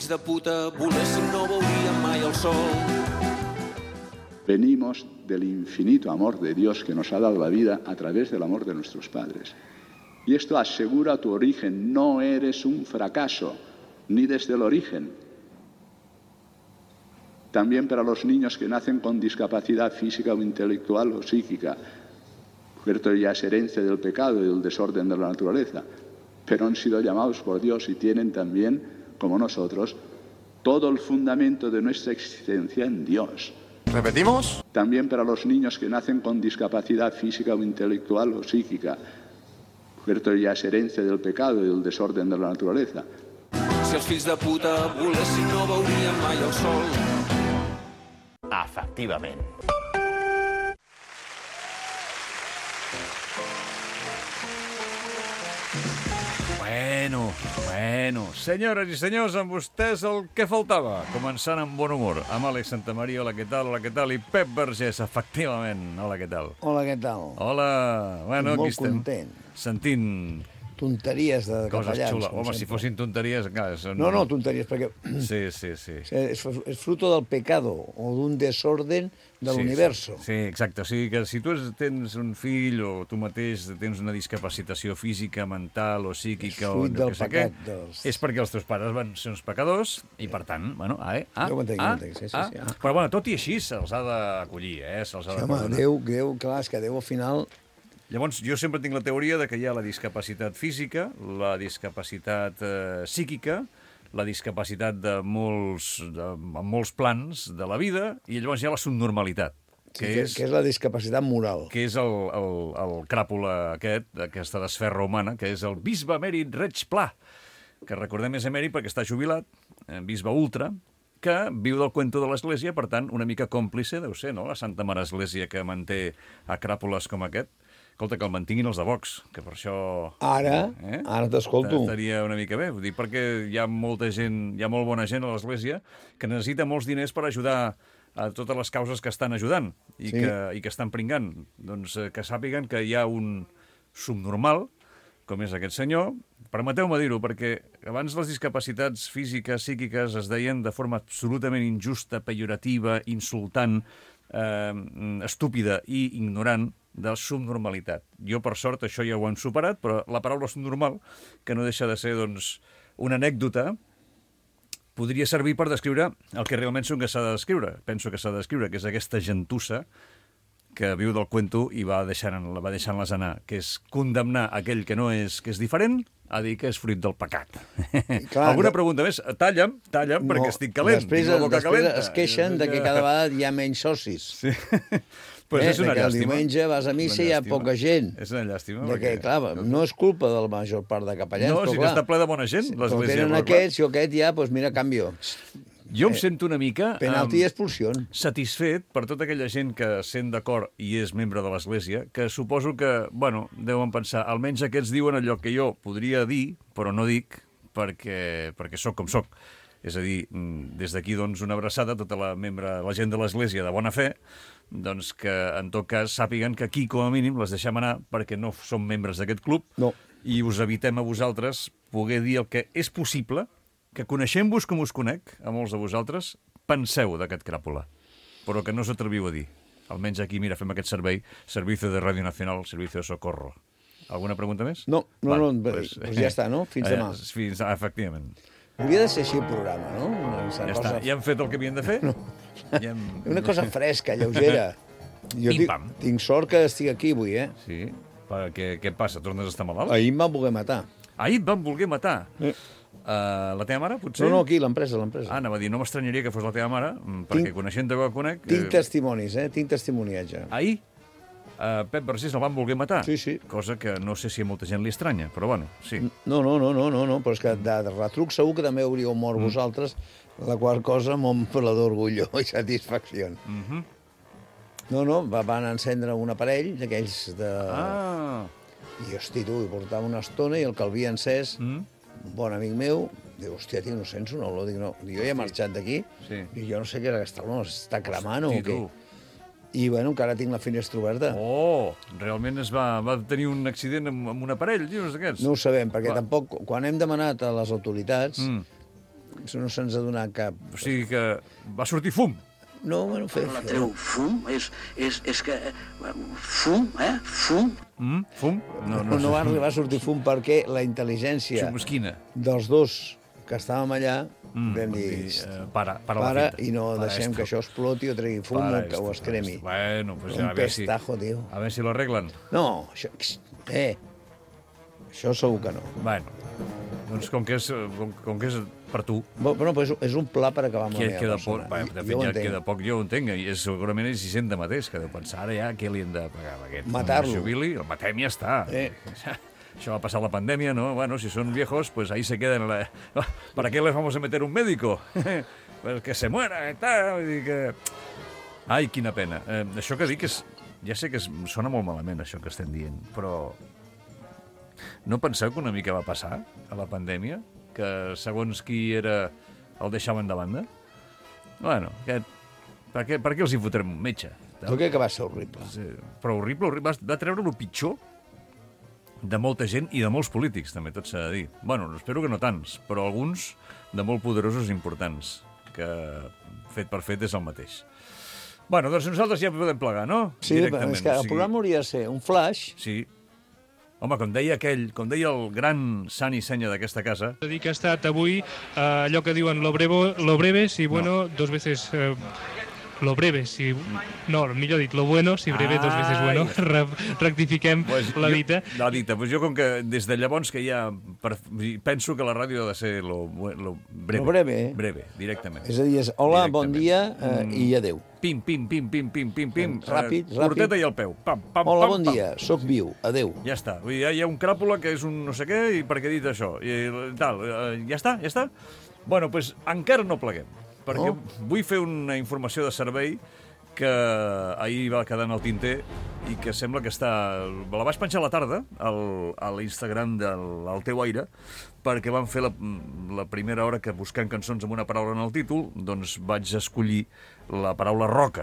fills de puta volessin no veuríem mai el sol. Venimos del infinito amor de Dios que nos ha dado la vida a través del amor de nuestros padres. Y esto asegura tu origen. No eres un fracaso, ni desde el origen. También para los niños que nacen con discapacidad física o intelectual o psíquica. Cierto, ya es herencia del pecado y del desorden de la naturaleza, pero han sido llamados por Dios y tienen también, como nosotros, todo el fundamento de nuestra existencia en Dios. ¿Repetimos? También para los niños que nacen con discapacidad física o intelectual o psíquica. Cierto, ya es herencia del pecado y del desorden de la naturaleza. Si els fills de puta volessin no veuríem mai el sol. Efectivament. Bueno, senyores i senyors, amb vostès el que faltava. Començant amb bon humor, amb Àlex Santamaria, hola, què tal? I Pep Vergés, efectivament, hola, què tal? Hola, què tal? Hola, bueno, aquí estem. Molt content. Sentint tonteries de coses capellans. xules. Home, si fossin tonteries, clar, són... No, tonteries, perquè... Sí. És fruto del pecado o d'un desorden de l'universo. Sí, exacte. O sigui que si tu tens un fill o tu mateix tens una discapacitació física, mental o psíquica o del no sé què, pecat, és perquè els teus pares van ser uns pecadors i, per tant, bueno, Jo ho entenc, sí. Però, bueno, tot i així se'ls ha d'acollir, se'ls ha de Home, Déu, clar, és que Déu al final... Llavors, jo sempre tinc la teoria de que hi ha la discapacitat física, la discapacitat psíquica, la discapacitat en molts plans de la vida, i llavors hi ha la subnormalitat, que és la discapacitat moral. Que és el cràpula aquesta desferra humana, que és el bisbe emèrit Reig Pla, que recordem és emèrit perquè està jubilat, bisbe ultra, que viu del cuento de l'Església, per tant, una mica còmplice, deu ser, no?, la Santa Mare Església que manté a cràpules com aquest. Escolta, que el mantinguin els de Vox, que per això... Ara t'escolto. Estaria una mica bé, vull dir, perquè hi ha molta gent, hi ha molt bona gent a l'Església que necessita molts diners per ajudar a totes les causes que estan ajudant i que estan pringant. Doncs que sàpiguen que hi ha un subnormal, com és aquest senyor. Permeteu-me dir-ho, perquè abans les discapacitats físiques, psíquiques, es deien de forma absolutament injusta, pejorativa, insultant, estúpida i ignorant, de subnormalitat. Jo, per sort, això ja ho hem superat, però la paraula subnormal, que no deixa de ser, doncs, una anècdota, podria servir per descriure el que realment són que s'ha de descriure. Penso que s'ha de descriure, que és aquesta gentussa que viu del cuento i va deixant-les anar, que és condemnar aquell que no és, que és diferent, a dir que és fruit del pecat. Clar, alguna pregunta més? Talla'm, perquè estic calent. Després es queixen de que cada vegada hi ha menys socis. Sí. Pues és una llàstima. El diumenge vas a missa i hi ha poca gent. És una llàstima. Clar, no és culpa de la major part de capellans. No, sí que està ple de bona gent, l'església. Però tenen aquests, i aquest ja, doncs mira, canvio. Jo em sento una mica... Penalti i expulsió. Satisfet per tota aquella gent que sent d'acord i és membre de l'església, que suposo que, bueno, deuen pensar, almenys aquests diuen allò que jo podria dir, però no dic, perquè sóc com sóc. És a dir, des d'aquí, doncs, una abraçada a tota la gent de l'església de bona fe, doncs que, en tot cas, sàpiguen que aquí, com a mínim, les deixem anar perquè no som membres d'aquest club i us evitem a vosaltres poder dir el que és possible, que coneixent-vos com us conec, a molts de vosaltres, penseu d'aquest cràpula, però que no s'atreviu a dir. Almenys aquí, mira, fem aquest servei, Servicio de Radio Nacional, Servicio de Socorro. Alguna pregunta més? No, pues ja està, no? Fins demà. Efectivament. Hauria de ser així el programa, no? Ja està, ja hem fet el que havien de fer? No. Una cosa fresca, lleugera. Jo tinc sort que estic aquí avui, Sí? Què passa? Tornes a estar malalt? Ahir em van voler matar. Ahir et van voler matar? La teva mare, potser? No, aquí, l'empresa. Anava a dir, no m'estranyaria que fos la teva mare, perquè coneixent-te que conec... Tinc testimonis, tinc testimoniatge. Ahir? Pep Vergés el van voler matar? Sí. Cosa que no sé si a molta gent li estranya, però bueno, sí. No, però és que de retruc segur que també hauríeu mort vosaltres, la qual cosa m'omple d'orgull i satisfacció. No, van encendre un aparell d'aquells de... I, hosti, tu, hi portava una estona i el que el havia encès, un bon amic meu, diu, hòstia, tio, no sents una olor? Dic, no, jo ja he marxat d'aquí i jo no sé què era aquesta olor, està cremant o què? I, bueno, encara tinc la finestra oberta. Realment va tenir un accident amb un aparell, dius, d'aquests? No ho sabem, perquè tampoc, quan hem demanat a les autoritats, Això no se'ns ha donat cap... O sigui que va sortir fum. No, bueno, La treu fum, és que... Fum, fum. Fum? No va arribar a sortir fum perquè la intel·ligència Xumosquina. dels dos que estàvem allà vam dir... Para la Para fita. i no Para deixem esto. que això exploti o tregui fum Para o esto, es cremi. Bueno, pues Un ja, a veure si... pestajo, tio. A veure si lo arreglen. No, això... Això segur que no. Bueno, doncs com que és per tu, Bueno, però és un pla per acabar amb la meva queda poc, persona. de Jo fet ho ja entenc. queda poc, jo ho entenc, i segurament ell s'hi sent de mateix, que deu pensar ara ja què li hem de pagar a aquest. Matar-lo. El jubili, el matem i ja està. Això va passar la pandèmia, ¿no? Bueno, si son viejos, pues ahí se quedan. ¿Para qué les vamos a meter un médico? Pues que se muera, tal. Vull dir que... Ai, quina pena. Això que dic és... Ja sé que sona molt malament, això que estem dient, però... No penseu que una mica va passar a la pandèmia? Que segons qui era el deixaven de banda? Bueno, per què els hi fotrem un metge? Jo crec que va ser horrible. Però horrible. Va treure el pitjor de molta gent i de molts polítics, també, tot s'ha de dir. Bueno, espero que no tants, però alguns de molt poderosos i importants, que fet per fet és el mateix. Bueno, doncs nosaltres ja podem plegar, no? Sí, és que el programa hauria de ser un flash. Sí. Home, com deia el gran sant i senya d'aquesta casa... Dir que ha estat avui allò que diuen lo breve, si bueno, dos veces... Lo breve, si... No, millor dit, lo bueno, si breve, dos veces bueno. Rectifiquem la dita. La dita. Pues jo, com que des de llavors que ja penso que la ràdio ha de ser lo breve. Lo breve. Breve, directament. És a dir, és hola, bon dia i adeu. Pim, pim, pim, pim, pim, pim, pim. Ràpid. Corteta i al peu. Pam, pam, Hola, pam, bon pam. dia, sóc viu, adeu. Ja està. Vull dir, hi ha un cràpula que és un no sé què i perquè ha dit això. I tal. Ja està? Bueno, doncs encara no pleguem. Perquè vull fer una informació de servei que ahir va quedar en el tinter i que sembla que està... La vaig penjar a la tarda a l'Instagram del Teu Aire perquè van fer la primera hora que buscant cançons amb una paraula en el títol, doncs vaig escollir la paraula roca.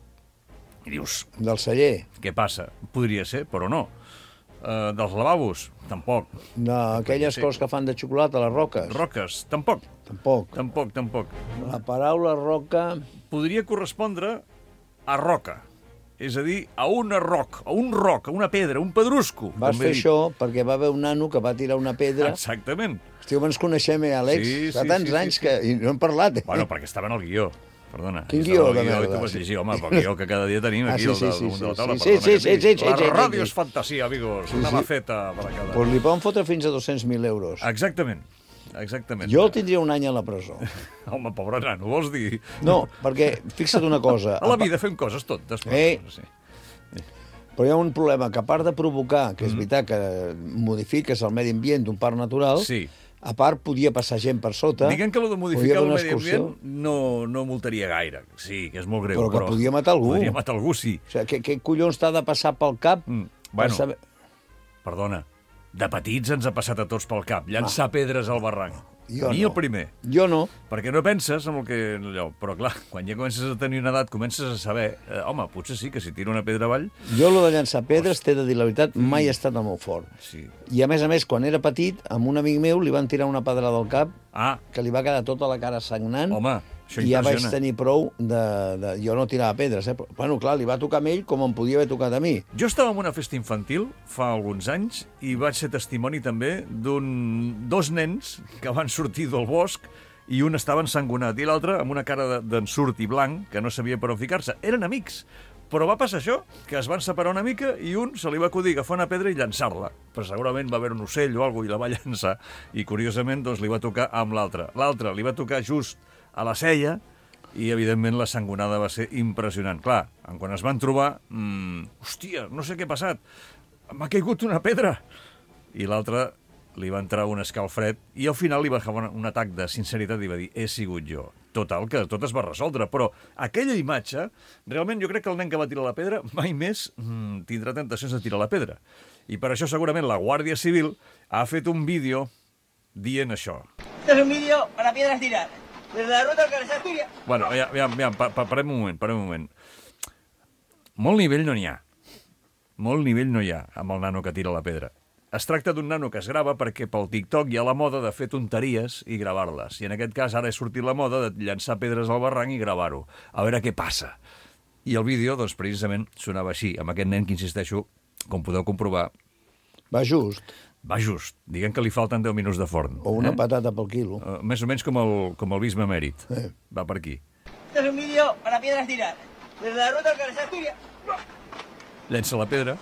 I dius... Del celler. Què passa? Podria ser, però no. Dels lavabos? Tampoc. D'aquelles coses que fan de xocolata, les roques? Roques? Tampoc. Tampoc. La paraula roca... Podria correspondre a roca. És a dir, a una roc, a una pedra, un pedrusco. Vas fer això perquè va haver un nano que va tirar una pedra... Exactament. Hòstia, ens coneixem, Àlex? Fa tants anys que... I no hem parlat, Bueno, perquè estava en el guió. Perdona. Quin guió de merda? I tu vas llegir, home, el guió que cada dia tenim aquí al damunt de la taula. Sí. La ràdio és fantasia, amigos. Una maceta para cada... Doncs li poden fotre fins a 200.000 euros. Exactament. Jo el tindria un any a la presó. Home, pobre nano, vols dir? No, perquè fixa't una cosa. A la vida fem coses tot, després. Però hi ha un problema, que a part de provocar, que és veritat que modifiques el medi ambient d'un parc natural, a part podia passar gent per sota... Diguem que el de modificar el medi ambient no multaria gaire. Sí, que és molt greu. Però que podia matar algú. Podria matar algú, sí. O sigui, què collons t'ha de passar pel cap? Bueno, perdona, de petits ens ha passat a tots pel cap. Llançar pedres al barranc. Jo el primer. Jo no. Perquè no penses en el que... Però clar, quan ja comences a tenir una edat, comences a saber... home, potser sí que si tiro una pedra avall... Jo, lo de llançar pedres, t'he de dir la veritat, mai ha estat el meu fort. Sí. I a més, quan era petit, amb un amic meu li van tirar una pedrada al cap que li va quedar tota la cara sagnant. Home, això i ja vaig impressiona. tenir prou de... Jo no tirava pedres, Però, bueno, clar, li va tocar a ell com em podia haver tocat a mi. Jo estava en una festa infantil fa alguns anys i vaig ser testimoni també dos nens que van sortir del bosc i un estava ensangonat i l'altre amb una cara d'ensurt i blanc que no sabia per on ficar-se. Eren amics, però va passar això, que es van separar una mica i un se li va acudir agafar una pedra i llançar-la. Però segurament va haver un ocell o alguna cosa i la va llançar i, curiosament, doncs, li va tocar amb l'altre. L'altre li va tocar just a la cella i, evidentment, la sangonada va ser impressionant. Clar, quan es van trobar, hòstia, no sé què ha passat, m'ha caigut una pedra. I l'altre li va entrar un escalfred i al final li va agafar un atac de sinceritat i va dir, he sigut jo. Total, que tot es va resoldre, però aquella imatge, realment jo crec que el nen que va tirar la pedra mai més tindrà tentacions de tirar la pedra. I per això segurament la Guàrdia Civil ha fet un vídeo dient això. Este es un vídeo para piedras tirar. Desde la ruta al Carasascuria. Bueno, parem un moment. Molt nivell no n'hi ha. Molt nivell no hi ha amb el nano que tira la pedra. Es tracta d'un nano que es grava perquè pel TikTok hi ha la moda de fer tonteries i gravar-les. I en aquest cas ara ha sortit la moda de llançar pedres al barranc i gravar-ho. A veure què passa. I el vídeo, doncs, precisament, sonava així, amb aquest nen que, insisteixo, com podeu comprovar... Va just. Va just. Diguem que li falten 10 minuts de forn. O una patata pel quilo. Més o menys com el Bisbe Emèrit. Va per aquí. Este es un vídeo para piedras tiras. Desde la ruta al Carreser Asturias. Llença la pedra.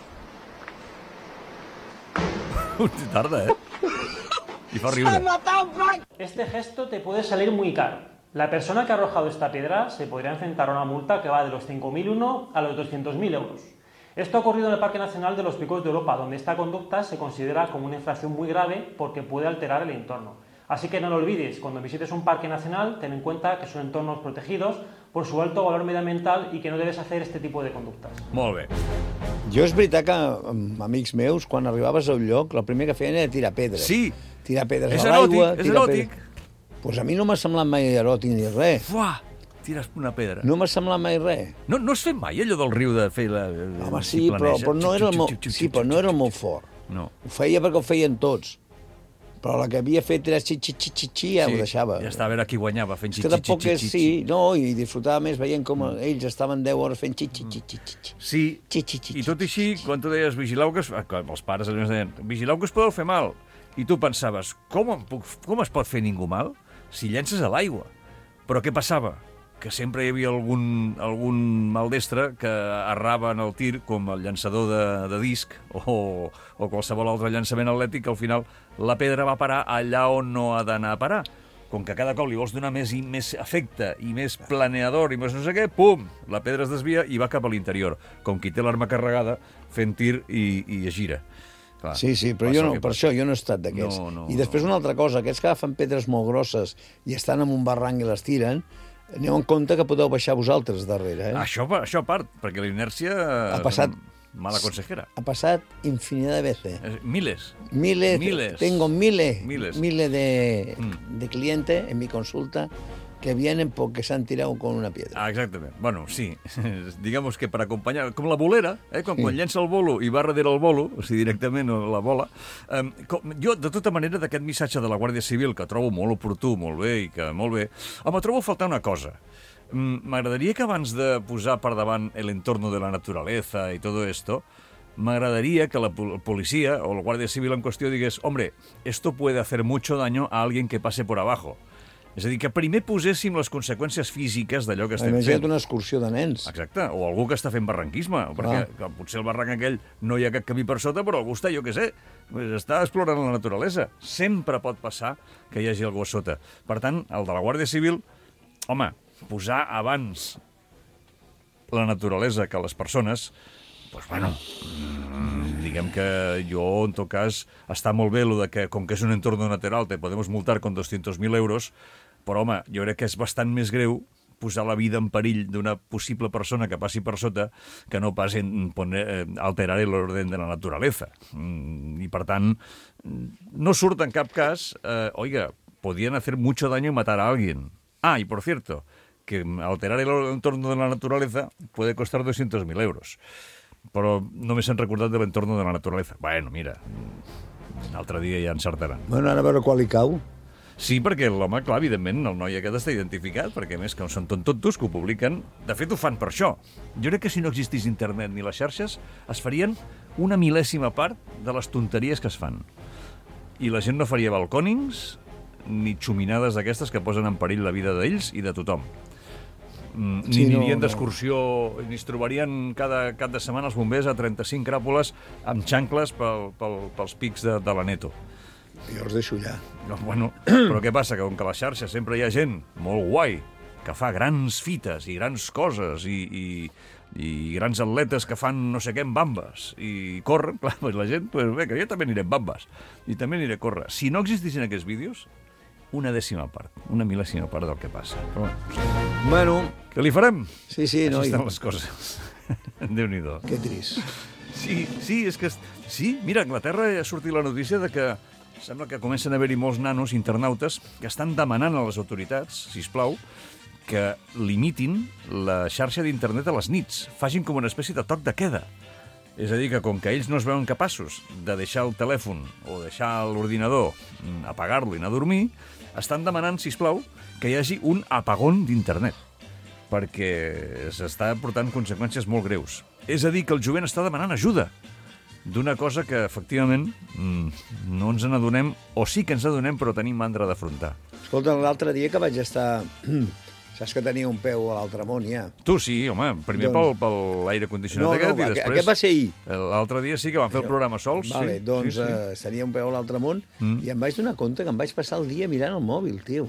Tarda, Y fa riure. Este gesto te puede salir muy caro. La persona que ha arrojado esta piedra se podría enfrentar a una multa que va de los 5.001 a los 200.000 euros. Esto ha ocurrido en el Parque Nacional de los Picos de Europa, donde esta conducta se considera como una infracción muy grave porque puede alterar el entorno. Así que no lo olvides, cuando visites un parque nacional, ten en cuenta que son entornos protegidos por su alto valor medioambiental y que no debes hacer este tipo de conductas. Molt bé. Jo és veritat que, amics meus, quan arribaves a un lloc, el primer que feien era tirar pedres. Sí. Tirar pedres És a l'aigua. eròtic, és eròtic. Pues a mi no m'ha semblat mai eròtic ni res. Fuà, tires una pedra. No m'ha semblat mai res. No has fet mai allò del riu de fer la... Home, sí, però no era el molt fort. No. Ho feia perquè ho feien tots. Però la que havia fet era xi-xi-xi-xi ja ho deixava. Ja està, a veure qui guanyava fent xi-xi-xi-xi. És que tampoc és, sí, no, i disfrutava més veient com ells estaven 10 hores fent xi-xi-xi-xi-xi. Sí, i tot i així, quan tu deies, vigileu que... Els pares ens deien, vigileu que us podeu fer mal. I tu pensaves, com es pot fer ningú mal si llences a l'aigua? Però què passava? Que sempre hi havia algun maldestre que errava en el tir, com el llançador de disc o qualsevol altre llançament atlètic, que al final la pedra va parar allà on no ha d'anar a parar. Com que cada cop li vols donar més efecte i més planeador i més no sé què, pum, la pedra es desvia i va cap a l'interior, com qui té l'arma carregada fent tir i es gira. Clar, sí, però jo no, per això jo no he estat d'aquests. I després una altra cosa, aquests que agafen pedres molt grosses i estan en un barranc i les tiren, aneu en compte que podeu baixar vosaltres darrere. Això a part, perquè la inèrcia... Ha passat... Mala consejera. Ha pasado infinidad de veces. Miles. Tengo miles de clientes en mi consulta que vienen porque se han tirado con una piedra. Ah, exactament. Bueno, sí. Digamos que per acompanyar... Com la bolera, quan llença el bolo i va darrere el bolo, o sigui, directament la bola... Jo, de tota manera, d'aquest missatge de la Guàrdia Civil, que trobo molt oportú, molt bé, i que molt bé... Home, trobo a faltar una cosa. M'agradaria que abans de posar per davant el entorno de la naturaleza i todo esto, m'agradaria que la policía o la Guàrdia Civil en qüestió digués, hombre, esto puede hacer mucho daño a alguien que pase por abajo. És a dir, que primer poséssim les conseqüències físiques d'allò que estem fent. Imagina't una excursió de nens. Exacte, o algú que està fent barranquisme, perquè potser el barranc aquell no hi ha cap camí per sota, però algú està, jo què sé, està explorant la naturalesa. Sempre pot passar que hi hagi algú a sota. Per tant, el de la Guàrdia Civil, home, posar abans la naturalesa que les persones, doncs, bueno, diguem que jo, en tot cas, està molt bé lo de que, com que és un entorno natural, te podemos multar con 200.000 euros, però, home, jo crec que és bastant més greu posar la vida en perill d'una possible persona que passi per sota que no pas alterar l'orden de la naturaleza. I, per tant, no surt en cap cas, oiga, podien hacer mucho daño y matar a alguien. Ah, y por cierto, que alterar el entorno de la naturaleza puede costar 200.000 euros. Però només s'han recordat de l'entorno de la naturaleza. Bueno, mira, un altre dia ja encertaran. Bueno, ara a veure qual hi cau. Sí, perquè l'home, clar, evidentment, el noi aquest està identificat, perquè a més que són tontos que ho publiquen. De fet, ho fan per això. Jo crec que si no existís internet ni les xarxes, es farien una mil·lèsima part de les tonteries que es fan. I la gent no faria balcònings ni xuminades d'aquestes que posen en perill la vida d'ells i de tothom. Ni anirien d'excursió, ni es trobarien cada cap de setmana els bombers a 35 cràpules amb xancles pels pics de l'Aneto. Jo els deixo allà. No, bueno, però què passa? Que com que a la xarxa sempre hi ha gent molt guai, que fa grans fites i grans coses i grans atletes que fan no sé què amb bambes i corren, clar, doncs la gent, doncs bé, que jo també aniré amb bambes i també aniré a córrer. Si no existissin aquests vídeos, una dècima part, una mil·lèsima part del que passa. Però bueno, què li farem? Sí, no. Així estan les coses. Déu-n'hi-do. Que trist. Sí, és que... Sí, mira, a Anglaterra ha sortit la notícia de que sembla que comencen a haver-hi molts nanos internautes que estan demanant a les autoritats, sisplau, que limitin la xarxa d'internet a les nits. Facin com una espècie de toc de queda. És a dir, que com que ells no es veuen capaços de deixar el telèfon o deixar l'ordinador, apagar-lo i anar a dormir, estan demanant, sisplau, que hi hagi un apagón d'internet, perquè s'està portant conseqüències molt greus. És a dir, que el jovent està demanant ajuda d'una cosa que, efectivament, no ens n'adonem, o sí que ens adonem, però tenim mandra d'afrontar. Escolta, l'altre dia que vaig estar... Saps que tenia un peu a l'altre món, ja? Tu sí, home, primer per l'aire condicionat aquest i després... Aquest va ser ahir. L'altre dia sí que vam fer el programa sols. Vale, sí, doncs sí. Tenia un peu a l'altre món i em vaig donar compte que em vaig passar el dia mirant el mòbil, tio.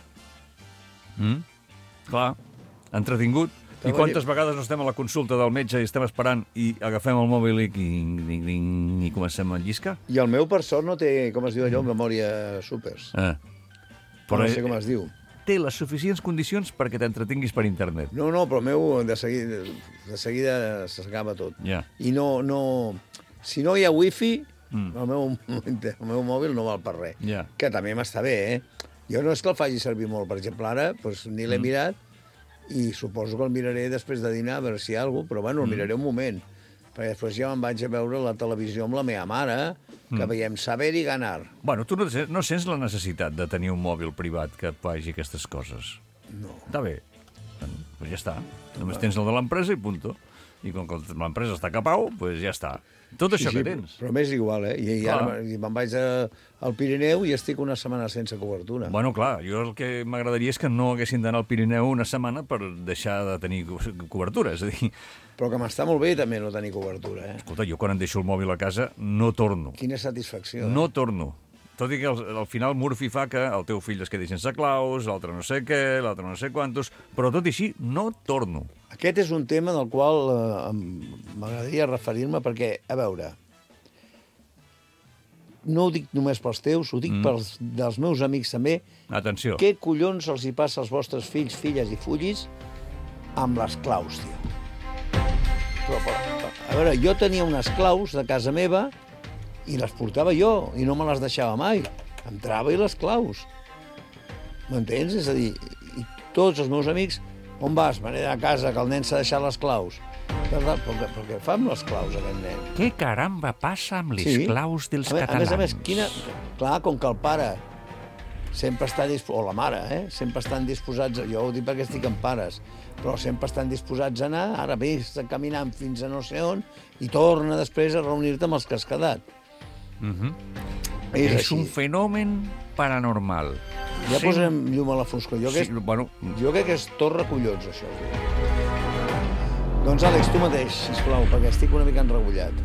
Clar, entretingut. I quantes vegades no estem a la consulta del metge i estem esperant i agafem el mòbil i comencem a lliscar? I el meu, per sort, no té, com es diu allò, memòria súpers. Però no sé com es diu. Té les suficients condicions perquè t'entretinguis per internet. No, però el meu de seguida s'acaba tot. Ja. I no... Si no hi ha wifi, el meu mòbil no val per res. Ja. Que també m'està bé, Jo no és que el faci servir molt. Per exemple, ara ni l'he mirat i suposo que el miraré després de dinar, a veure si hi ha alguna cosa, però bueno, el miraré un moment. Perquè després ja me'n vaig a veure la televisió amb la meva mare, que veiem Saber i Ganar. Bueno, tu no sents la necessitat de tenir un mòbil privat que et faci aquestes coses? No. Està bé. Doncs ja està. Només tens el de l'empresa i punto. I com que l'empresa està a Pau, doncs ja està. Tot això que tens. Però m'és igual, I ara me'n vaig al Pirineu i estic una setmana sense cobertura. Bueno, clar, jo el que m'agradaria és que no haguessin d'anar al Pirineu una setmana per deixar de tenir cobertura, és a dir... Però que m'està molt bé també no tenir cobertura, Escolta, jo quan em deixo el mòbil a casa no torno. Quina satisfacció. No torno. Tot i que al final Murphy fa que el teu fill es quedi sense claus, l'altre no sé què, l'altre no sé quantos, però tot i així no torno. Aquest és un tema del qual m'agradaria referir-me perquè, a veure, no ho dic només pels teus, ho dic dels meus amics també. Atenció. Què collons els hi passa als vostres fills, filles i fullis amb les claus, tio? Però, a veure, jo tenia unes claus de casa meva i les portava jo, i no me les deixava mai. Entrava i les claus. M'entens? És a dir, i tots els meus amics, on vas? Me n'he d'anar a casa, que el nen s'ha deixat les claus. Però què fa amb les claus, aquest nen? Què caramba passa amb les claus dels catalans? A més, clar, com que el pare sempre està disposat, o la mare, sempre estan disposats, jo ho dic perquè estic amb pares, però sempre estan disposats a anar, ara vés caminant fins a no sé on, i torna després a reunir-te amb els que has quedat. És un fenomen paranormal. Ja posarem llum a la foscor. Jo crec que és tot recollons, això. Doncs, Àlex, tu mateix, sisplau, perquè estic una mica enregullat.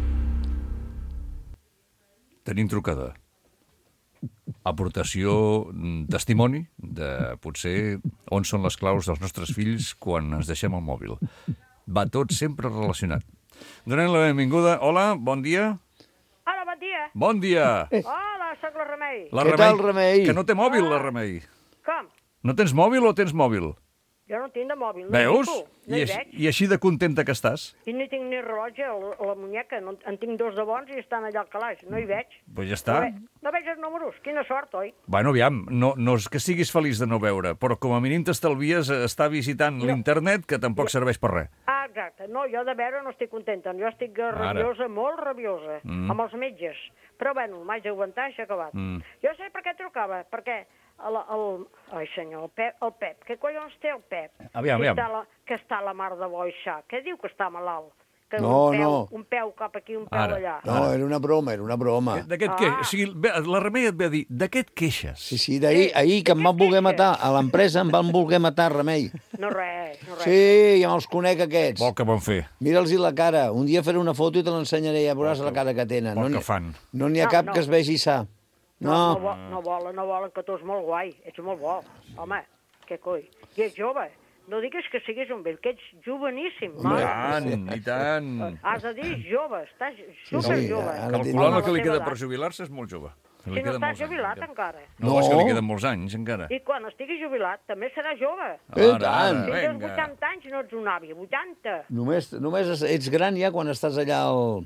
Tenim trucada. Aportació, testimoni de potser on són les claus dels nostres fills quan ens deixem el mòbil. Va tot sempre relacionat. Donem la benvinguda. Hola, bon dia. Hola, bon dia. Bon dia. Hola, sóc la Remei. Què tal, Remei? Que no té mòbil, la Remei. Com? No tens mòbil o tens mòbil? Jo no tinc de mòbil. Veus? No hi veig. I així de contenta que estàs? I no tinc ni rellotge a la muñeca. En tinc dos de bons i estan allà al calaix. No hi veig. Pues ja està. No veig els números. Quina sort, oi? Bueno, aviam, no és que siguis feliç de no veure, però com a mínim t'estalvies estar visitant l'internet, que tampoc serveix per res. Ah, exacte. No, jo de veure no estic contenta. Jo estic rabiosa, molt rabiosa, amb els metges. Però, bueno, m'haig d'aguantar, això acabat. Jo sé per què trucava, perquè ai, senyor, el Pep. Què collons té el Pep? Aviam. Que està a la mar de bo, això. Què diu que està malalt? Que No. Un peu cap aquí, un peu allà. No, era una broma. O sigui, la Remei et ve a dir, de què et queixes? Sí, ahir que em van voler matar, a l'empresa em van voler matar, Remei. No res. Sí, ja me'ls conec, aquests. Vol que van fer? Mira'ls-hi la cara. Un dia faré una foto i te l'ensenyaré, ja veuràs la cara que tenen. Vol que fan? No n'hi ha cap que es vegi sa. No volen, que tu és molt guai. Ets molt bo. Home, què coi. I ets jove. No digues que siguis un vell, que ets joveníssim. I tant. Has de dir jove, estàs superjove. Calculant el que li queda per jubilar-se és molt jove. Si no estàs jubilat encara. No, és que li queden molts anys encara. I quan estiguis jubilat també seràs jove. I tant. Si tens 80 anys no ets un avi, 80. Només ets gran ja quan estàs allà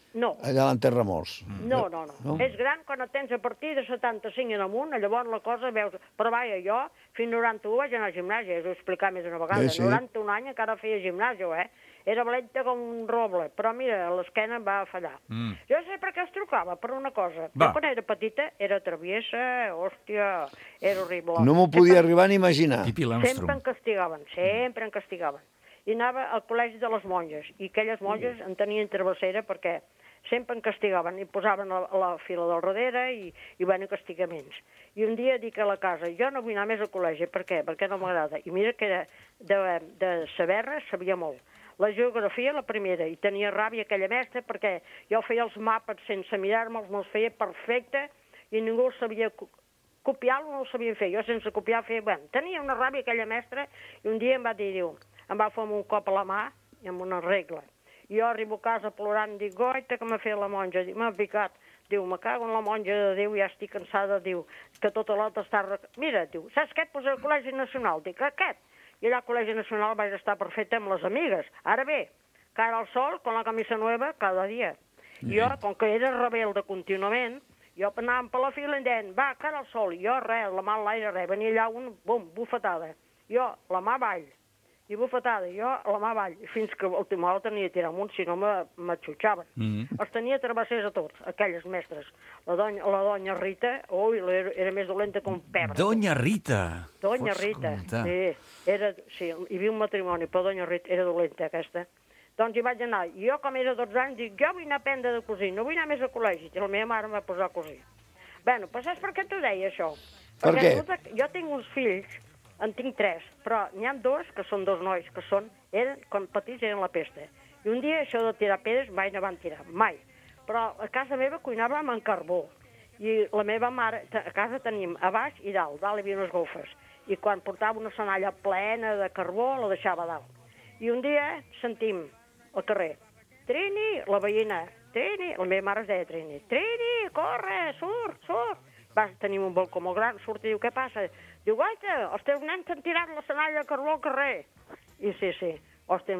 No. Allà l'enterra molts. No. És gran quan et tens a partir de 75 en amunt, llavors la cosa veus... Però vaja, jo fins 91 vaig anar al gimnàs, ho he explicat més d'una vegada. 91 anys encara feia gimnàs, Era valenta com un roble, però mira, l'esquena em va fallar. Jo sé per què es trucava, per una cosa. Jo quan era petita era traviesa, hòstia, era horrible. No m'ho podia arribar ni imaginar. Sempre em castigaven. I anava al col·legi de les monges, i aquelles monges en tenien travessera perquè sempre em castigaven i posaven la fila del darrere i van a castigaments. I un dia dic a la casa, jo no vull anar més al col·legi, per què? Perquè no m'agrada. I mira que era de saber sabia molt. La geografia, la primera, i tenia ràbia aquella mestra perquè jo feia els mapes sense mirar-me'ls, me'ls feia perfecte i ningú els sabia copiar-lo, no els sabia fer. Jo sense copiar feia... Bueno, tenia una ràbia aquella mestra i un dia em va dir, em va fer un cop a la mà i amb una regla. I jo arribo a casa plorant, dic, goita, que m'ha fet la monja. M'ha picat. Diu, me cago en la monja de Déu, ja estic cansada, diu, que tota l'altra està... Mira, diu, saps què et posa al Col·legi Nacional? Dic, aquest. I allà al Col·legi Nacional vaig estar perfecte amb les amigues. Ara bé, cara al sol, con la camisa nueva, cada dia. I jo, com que era rebelde contínuament, jo anàvem per la fila i deien, va, cara al sol. I jo, res, la mà en l'aire, res. Venia allà un, bum, bufetada. Jo, la mà avall. I bufetada, jo, la mà avall. Fins que l'última hora tenia de tirar amunt, si no m'atxutxaven. Els tenia travessers a tots, aquelles mestres. La donya Rita, era més dolenta que un pebre. Donya Rita! Donya Rita, sí, hi havia un matrimoni, però Donya Rita era dolenta, aquesta. Doncs hi vaig anar. Jo, com era 12 anys, dic, jo vull anar a aprendre de cosir, no vull anar més al col·legi. I la meva mare em va posar a cosir. Bé, però saps per què t'ho deia, això? Per què? Jo tinc uns fills, en tinc 3, però n'hi ha 2 que són 2 nois, que quan petits eren la pesta. I un dia això de tirar pedres mai no van tirar, mai. Però a casa meva cuinàvem amb carbó. I la meva mare, a casa tenim a baix i dalt hi havia unes golfes. I quan portava una senalla plena de carbó, la deixava a dalt. I un dia sentim al carrer, Trini, la veïna, Trini, la meva mare es deia Trini, Trini, corre, surt. Tenim un balcó molt gran, surt i diu, què passa? Diu, guaita, els teus nens t'han tirat la senalla de carbó al carrer. I sí. Hòstia,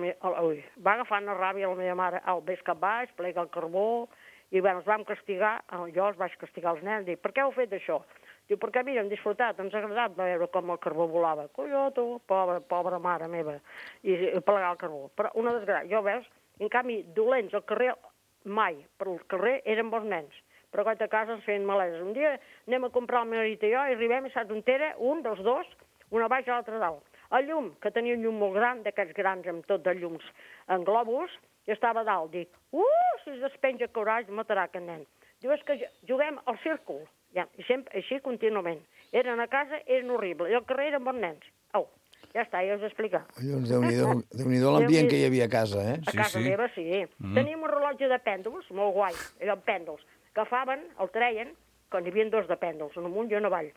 va agafar una ràbia la meva mare, vés cap baix, plega el carbó, i bueno, els vam castigar, jo els vaig castigar els nens, dic, per què heu fet això? Diu, perquè mira, hem disfrutat, ens ha agradat veure com el carbó volava. Colló, pobra mare meva, i plegar el carbó. Però una desgràcia, jo veus, en canvi, dolents al carrer, mai, per al carrer eren bons nens. Però a casa ens feien maleses. Un dia anem a comprar el meu marit i jo i arribem i saps on era? Un dels dos, una baix i l'altre dalt. El llum, que tenia un llum molt gran, d'aquests grans amb tot de llums en globus, i estava dalt. Dic, si es despenja cauràs, matarà aquest nen. Diu, és que juguem al círcul. Ja, i sempre així contínuament. Eren a casa, eren horribles. I al carrer eren bons nens. Ja està, ja us he explicat. Déu-n'hi-do l'ambient que hi havia a casa, eh? A casa meva, sí. Teníem un rellotge de pèndols, molt guai, eren pèndols. Agafaven, el treien, quan hi havia 2 de pèndols, un amunt i un avall.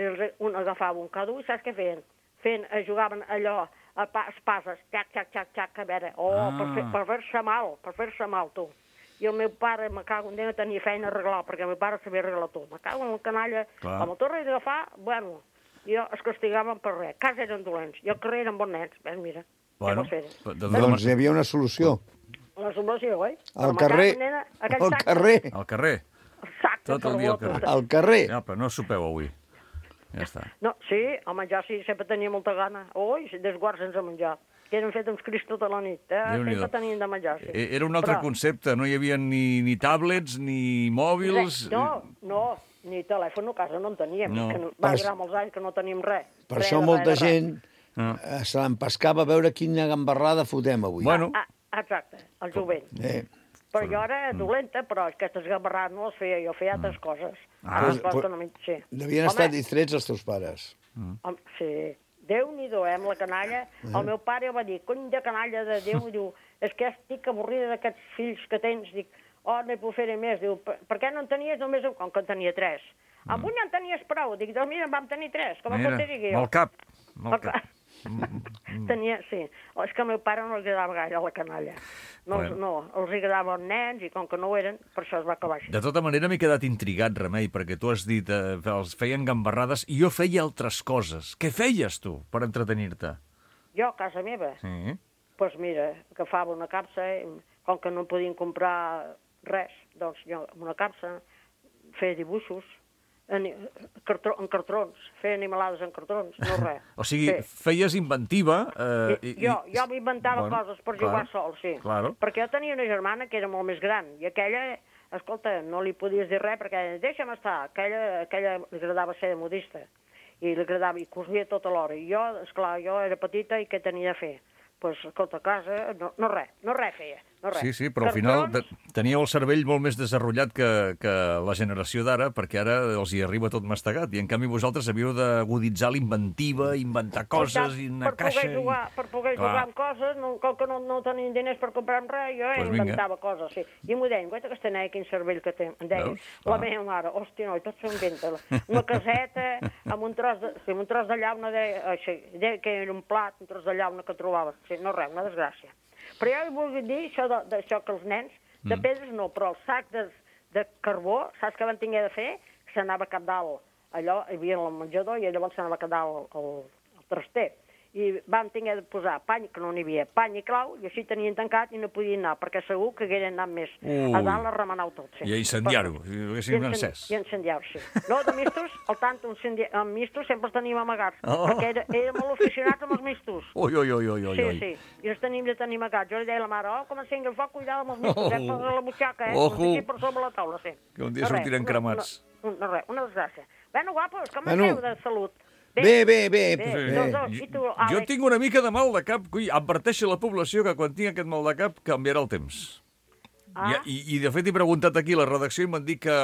Un agafava un cada un, i saps què feien? Jugaven allò, espases, xac, a veure, per fer-se mal, tu. I el meu pare, me cago en Déu, no tenia feina a arreglar, perquè el meu pare sabia arreglar tot. Me cago en el canalla, com el torres d'agafar, bueno, jo es castigaven per res. Casa eren dolents, i al carrer eren bons nens, mira. Doncs hi havia una solució. La solució, Al carrer. Al carrer. Exacte. Tot el dia al carrer. Al carrer. Ja, però no sopeu avui. Ja està. No, sí, a menjar sí, sempre tenia molta gana. Desguard sense menjar. Que eren fet uns cris tota la nit. Sempre tenien de menjar, sí. Era un altre concepte, no hi havia ni tablets, ni mòbils... No, ni telèfon a casa no en teníem. Va durar molts anys que no teníem res. Per això molta gent se l'empescava a veure quina gambarrada fotem avui. Bueno. Exacte, el jovent. Però jo era dolenta, però aquestes gambarrades no les feia, jo feia altres coses. Devien estar distrets els teus pares. Sí, Déu-n'hi-do, amb la canalla. El meu pare va dir, cony de canalla de Déu, diu, és que estic avorrida d'aquests fills que tens. Dic, no hi puc fer més. Diu, per què no en tenies només un? Com que en tenia 3. Amb un ja en tenies prou. Dic, doncs mira, en vam tenir 3. Com mira, pot dir jo? Mal cap. Tenia, sí. És que al meu pare no li agradava gaire la canalla. No, els agradava els nens i com que no ho eren, per això es va acabar així. De tota manera m'he quedat intrigat, Remei, perquè tu has dit els feien gambarrades i jo feia altres coses. Què feies tu per entretenir-te? Jo, a casa meva? Sí. Doncs mira, agafava una capsa, com que no podien comprar Res. Doncs jo, amb una capsa, feia dibuixos, en cartrons, feia animalades en cartrons, no res. O sigui, feies inventiva... Jo m'inventava coses per jugar sol, sí. Claro. Perquè jo tenia una germana que era molt més gran, i aquella, escolta, no li podies dir res, perquè deixa'm estar, aquella li agradava ser modista, i li agradava, i cosia tota l'hora. I jo, esclar, jo era petita i què tenia de fer? Doncs, escolta, a casa, no res feia. No res. Sí, però al final teníeu el cervell molt més desenvolupat que la generació d'ara, perquè ara els hi arriba tot mastegat, i en canvi vosaltres havíeu d'aguditzar l'inventiva, inventar coses, i una caixa... Per poder jugar amb coses, com que no tenien diners per comprar amb res, jo inventava coses, sí. I m'ho deien, guaita aquesta nena, quin cervell que té. Em deia, la meva mare, hòstia, noi, tot s'ho inventa. Una caseta amb un tros de llauna, deia que era un plat, un tros de llauna que trobava. Sí, no res, una desgràcia. Però jo vull dir això que els nens, de pedres no, però el sac de carbó, saps què van tinguer de fer? Que s'anava cap dalt, allò, hi havia el menjador i llavors s'anava cap dalt el traster. I van tinguer de posar pany, que no n'hi havia, pany i clau, i així tenien tancat i no podien anar, perquè segur que hagueren anat més a dalt a remenar-ho tot. Sí. I a incendiar-ho, i ho haguessin encès. I incendiar-ho, sí. No, de mistos, al tant, amb mistos sempre els tenim amagats, perquè era molt aficionat amb els mistos. Sí. I els tenim de tenir amagats. Jo li deia a la mare, com encengui el foc, cuidado amb els mistos, posa la butxaca, així per sobre la taula, sí. Que un dia sortiran cremats. No res, una desgràcia. Bueno, guapos, com esteu de salut? Bé. Jo tinc una mica de mal de cap. Adverteixi a la població que quan tinc aquest mal de cap canviarà el temps. I de fet he preguntat aquí a la redacció i m'han dit que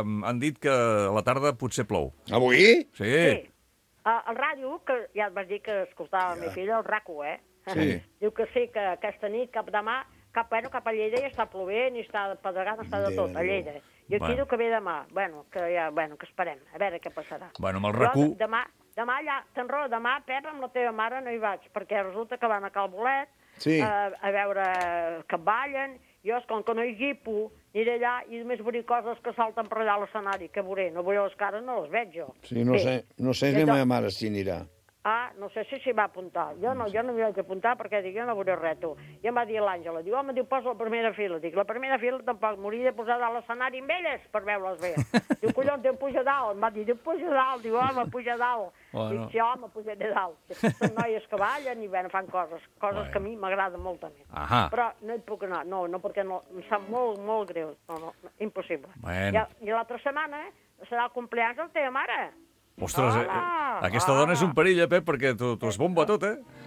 a la tarda potser plou. Avui? Sí. El ràdio, que ja et vas dir que escoltava la meva filla, el RACU, Sí. Diu que sí, que aquesta nit, cap demà, cap a Lleida ja està plovent i està pedregant, està de tot, a Lleida. I aquí diu que ve demà. Que esperem, a veure què passarà. Bueno, amb el RACU... Demà allà, tens raó, demà, Pep, amb la teva mare no hi vaig, perquè resulta que van a Cal Bolet, a veure que ballen, jo, com que no hi guipo, aniré allà i només veuré coses que salten per allà a l'escenari, que veuré, no veuré les cares, no les veig jo. Sí, no sé ni la meva mare si anirà. No sé si s'hi va apuntar. Jo no m'hi vaig apuntar perquè dic, jo no veuré res, tu. I em va dir l'Àngela, diu, home, posa la primera fila. Dic, la primera fila tampoc, m'hauria de posar a l'escenari amb elles per veure-les bé. Diu, collons, Déu puja dalt. Em va dir, Déu puja dalt. Diu, home, puja dalt. Dic, sí, home, pujaré dalt. Són noies que ballen i fan coses que a mi m'agraden molt també. Però no hi puc anar, no, perquè em sap molt, molt greu. No, impossible. I l'altra setmana serà el compleanys de la teva mare. Ostres, aquesta dona és un perill, Pep, perquè t'ho es bomba tot,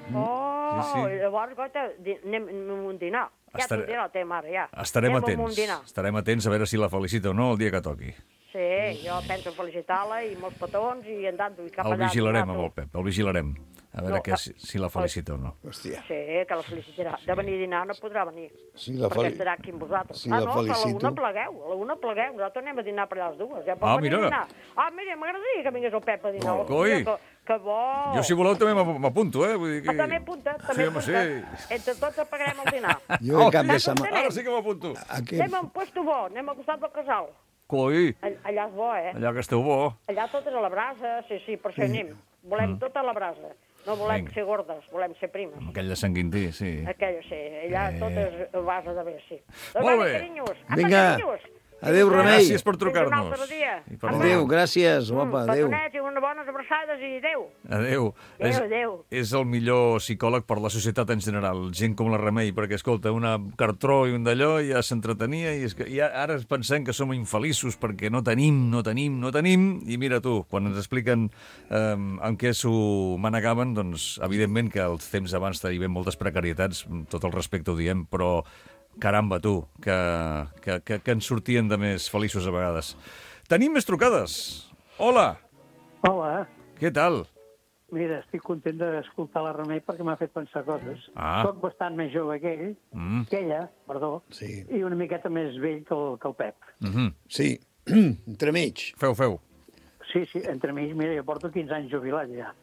Llavors, goita, anem a un dinar. Ja t'ho dirà la teva mare, ja. Estarem atents a veure si la felicita o no el dia que toqui. Sí, jo penso felicitar-la i molts petons i andant-ho cap allà. El vigilarem amb el Pep, el vigilarem. A veure si la felicita o no. Hòstia. Sí, que la felicitarà. De venir a dinar no podrà venir, perquè estarà aquí amb vosaltres. No, a la una plegueu. Nosaltres anem a dinar per allà les dues. Mira. Mira, m'agradaria que vingués el Pep a dinar. Coi! Que bo! Jo, si voleu, també m'apunto, També apunta. Entre tots pagarem el dinar. Jo cap de setmana... Ara sí que m'apunto. Anem a un puesto bo, anem al costat del casal. Coi! Allà és bo, Allà que esteu bo. Allà tot és a la brasa, sí, per això anem. Volem tot a la brasa. No volem ser gordes, volem ser primes. Amb aquell de Sant Quintí, sí. Aquella, sí. Allà tot és a base de bé, sí. Molt bé. Vinga. Adéu, Remei. Gràcies per trucar-nos. Adéu, gràcies, guapa, adéu. Petonets i unes bones abraçades i adéu. Adéu. És el millor psicòleg per la societat en general, gent com la Remei, perquè, escolta, una cartró i un d'allò ja s'entretenia i ara pensem que som infeliços perquè no tenim, i mira tu, quan ens expliquen en què s'ho manegaven, doncs, evidentment que els temps abans hi havia moltes precarietats, tot el respecte ho diem, però caramba, tu, que ens sortien de més feliços a vegades. Tenim més trucades. Hola. Hola. Què tal? Mira, estic content d'escoltar la Remei perquè m'ha fet pensar coses. Soc bastant més jove que ella, i una miqueta més vell que el Pep. Sí, entremig. Feu. Sí, entremig, mira, jo porto 15 anys jubilat ja.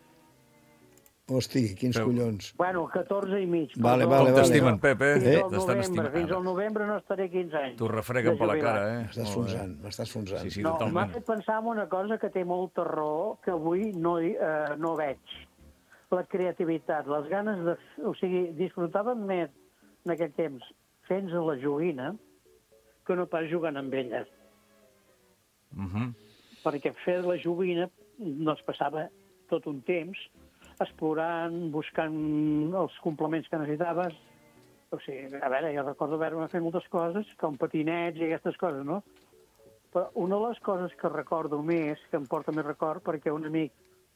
Hosti, quins collons. Bueno, 14 i mig. Vale. Com t'estimen, Pep, Fins al novembre no estaré 15 anys. T'ho refreguen per la cara, M'estàs fonsant. Sí, no, totalment. m'ha fet pensar en una cosa que té molta raó, que avui no veig. La creativitat, les ganes de... O sigui, disfrutàvem més en aquell temps fent-nos la joguina que no pas jugant amb ella. Perquè fer la joguina no es passava tot un temps explorant, buscant els complements que necessitaves. O sigui, a veure, jo recordo haver-me fet moltes coses, com patinets i aquestes coses, no? Però una de les coses que recordo més, que em porta més record, perquè un amic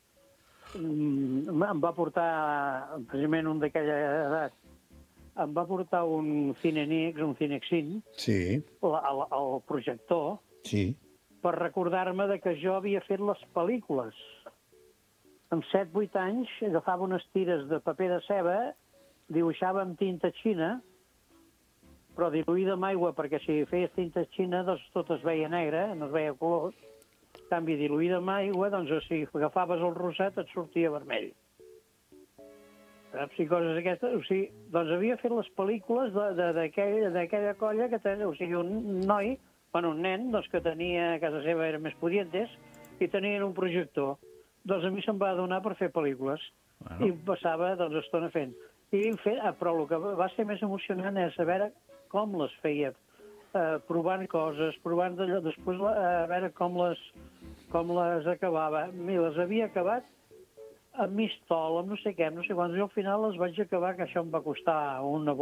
em va portar, precisament un d'aquella edat, em va portar un Cinenix, un Cinexin, el projector, per recordar-me que jo havia fet les pel·lícules. Amb 7-8 anys agafava unes tires de paper de ceba, dibuixava amb tinta xina, però diluïda amb aigua, perquè si feies tinta xina doncs tot es veia negre, no es veia colors. En canvi, diluïda amb aigua, doncs si agafaves el roset et sortia vermell. Saps? I coses aquestes. O sigui, doncs havia fet les pel·lícules d'aquella colla que tenia, o sigui, un noi, bueno, un nen, doncs que tenia, a casa seva eren més pudientes, i tenien un projector. Doncs a mi se'm va donar per fer pel·lícules. I em passava, doncs, estona fent. Però el que va ser més emocionant és saber com les feia, provant coses, provant d'allò, després a veure com les acabava. I les havia acabat amb mistol, amb no sé què, no sé quants, i al final les vaig acabar, que això em va costar una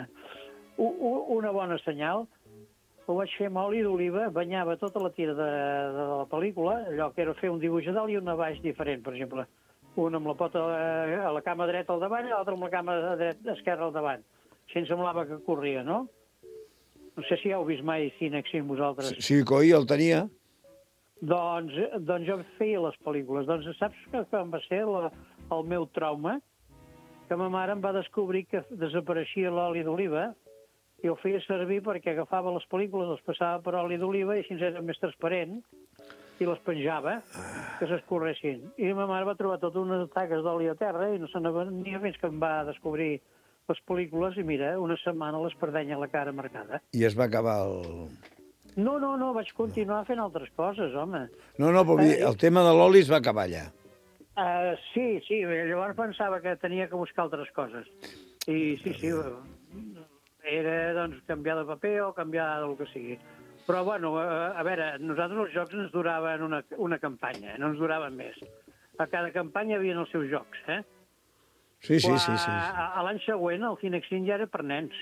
bona senyal. Ho vaig fer amb oli d'oliva, banyava tota la tira de la pel·lícula, allò que era fer un dibuix a dalt i un a baix diferent, per exemple. Un amb la pota a la cama dreta al davant i l'altre amb la cama esquerra al davant. Així em semblava que corria, no? No sé si heu vist mai Cinexin vosaltres. Sí, coi, el tenia. Doncs jo feia les pel·lícules. Doncs saps que va ser el meu trauma? Que ma mare em va descobrir que desapareixia l'oli d'oliva i ho feia servir perquè agafava les pel·lícules, les passava per oli d'oliva i així era més transparent i les penjava, que s'escorressin. I ma mare va trobar totes unes taques d'oli a terra i no se n'avenia fins que em va descobrir les pel·lícules i mira, una setmana l'espardenya a la cara marcada. I es va acabar el... No, vaig continuar fent altres coses, home. No, però el tema de l'oli es va acabar allà. Sí, llavors pensava que tenia que buscar altres coses. I sí, era doncs canviar de paper o canviar del que sigui. Però, bueno, a veure, nosaltres els jocs ens duraven una campanya, no ens duraven més. A cada campanya hi havia els seus jocs, eh? Sí. A l'any següent el Cinexin ja era per nens.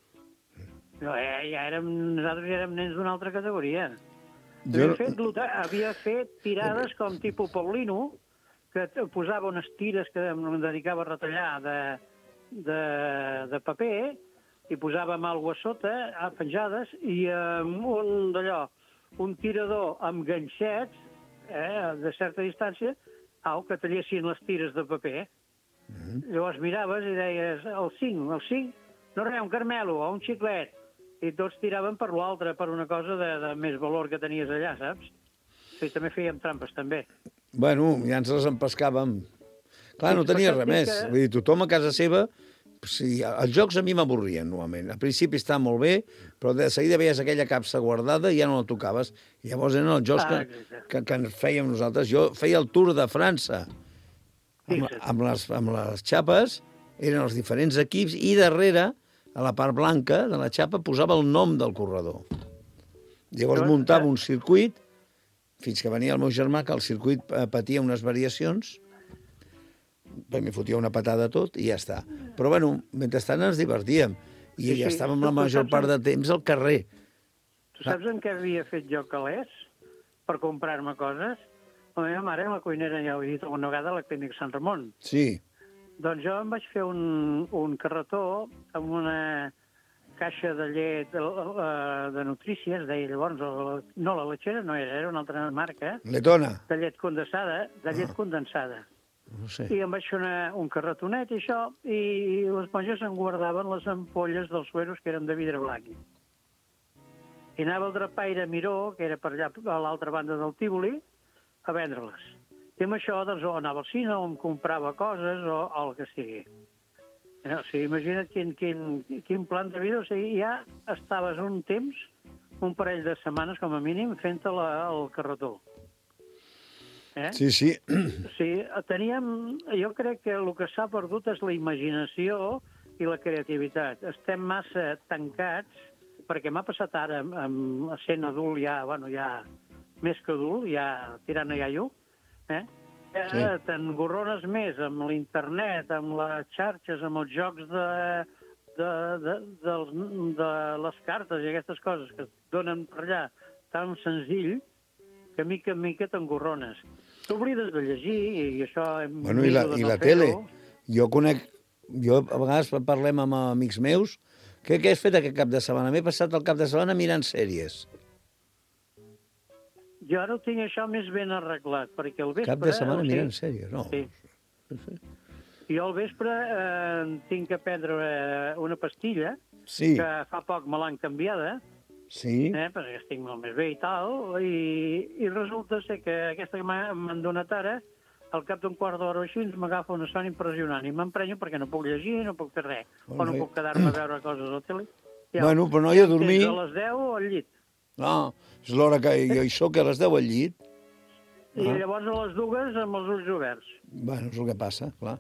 Nosaltres ja érem nens d'una altra categoria. Havia fet tirades com tipus Paulino, que posava unes tires que em dedicava a retallar de paper, i posàvem alguna cosa sota, penjades, i un tirador amb ganxets, de certa distància, que tallessin les tires de paper. Llavors miraves i deies, el 5, no res, un carmelo o un xiclet, i tots tiraven per l'altre, per una cosa de més valor que tenies allà, saps? Sí, també fèiem trampes, també. Bueno, ja ens les empescàvem. Clar, no tenia res més. Vull dir, tothom a casa seva... Sí, els jocs a mi m'avorrien, normalment. Al principi estava molt bé, però de seguida veies aquella capsa guardada i ja no la tocaves. I llavors eren els jocs que fèiem nosaltres. Jo feia el Tour de França amb les xapes, eren els diferents equips, i darrere, a la part blanca de la xapa, posava el nom del corredor. Llavors muntava un circuit, fins que venia el meu germà, que el circuit patia unes variacions, m'hi fotia una patada tot i ja està. Però, bueno, mentrestant ens divertíem. I ja estàvem la major part de temps al carrer. Tu saps en què havia fet jo calés per comprar-me coses? La meva mare, la cuinera, ja ho he dit alguna vegada, a la clínica Sant Ramon. Sí. Doncs jo em vaig fer un carretó amb una caixa de llet de nutrícia, es deia llavors, no, la letxera no era una altra marca. Letona. De llet condensada, No sé. I em vaig fer un carretonet i això, i les monges em guardaven les ampolles dels sueros que eren de vidre blanc. I anava al drapaire Miró, que era per allà a l'altra banda del Tívoli, a vendre-les. I amb això, doncs, o anava al cine, o em comprava coses, o el que sigui. O sigui, imagina't quin plan de vida. O sigui, ja estaves un temps, un parell de setmanes, com a mínim, fent el carretó. Sí. Sí, jo crec que el que s'ha perdut és la imaginació i la creativitat. Estem massa tancats perquè m'ha passat ara, sent adult ja, bueno, ja més que adult, ja tirant a iaio, t'engorrones més amb l'internet, amb les xarxes, amb els jocs de les cartes i aquestes coses que et donen per allà tan senzill que mica en mica t'engorrones. T'oblides de llegir i això... Bueno, i la tele? Jo a vegades parlem amb amics meus. Què has fet aquest cap de setmana? M'he passat el cap de setmana mirant sèries. Jo ara ho tinc això més ben arreglat, perquè al vespre... Cap de setmana mirant sèries, no? Sí. Jo al vespre tinc que prendre una pastilla, que fa poc me l'han canviada, perquè estic molt més bé i tal, i resulta ser que aquesta que m'han donat ara, al cap d'un quart d'hora o així, m'agafa una son impressionant i m'emprenyo perquè no puc llegir, no puc fer res, o no puc quedar-me a veure coses a la tele. Bueno, però no hi ha dormir... A les 10 al llit. No, és l'hora que jo hi soc, a les 10 al llit. I llavors a les 2 amb els ulls oberts. Bueno, és el que passa, clar.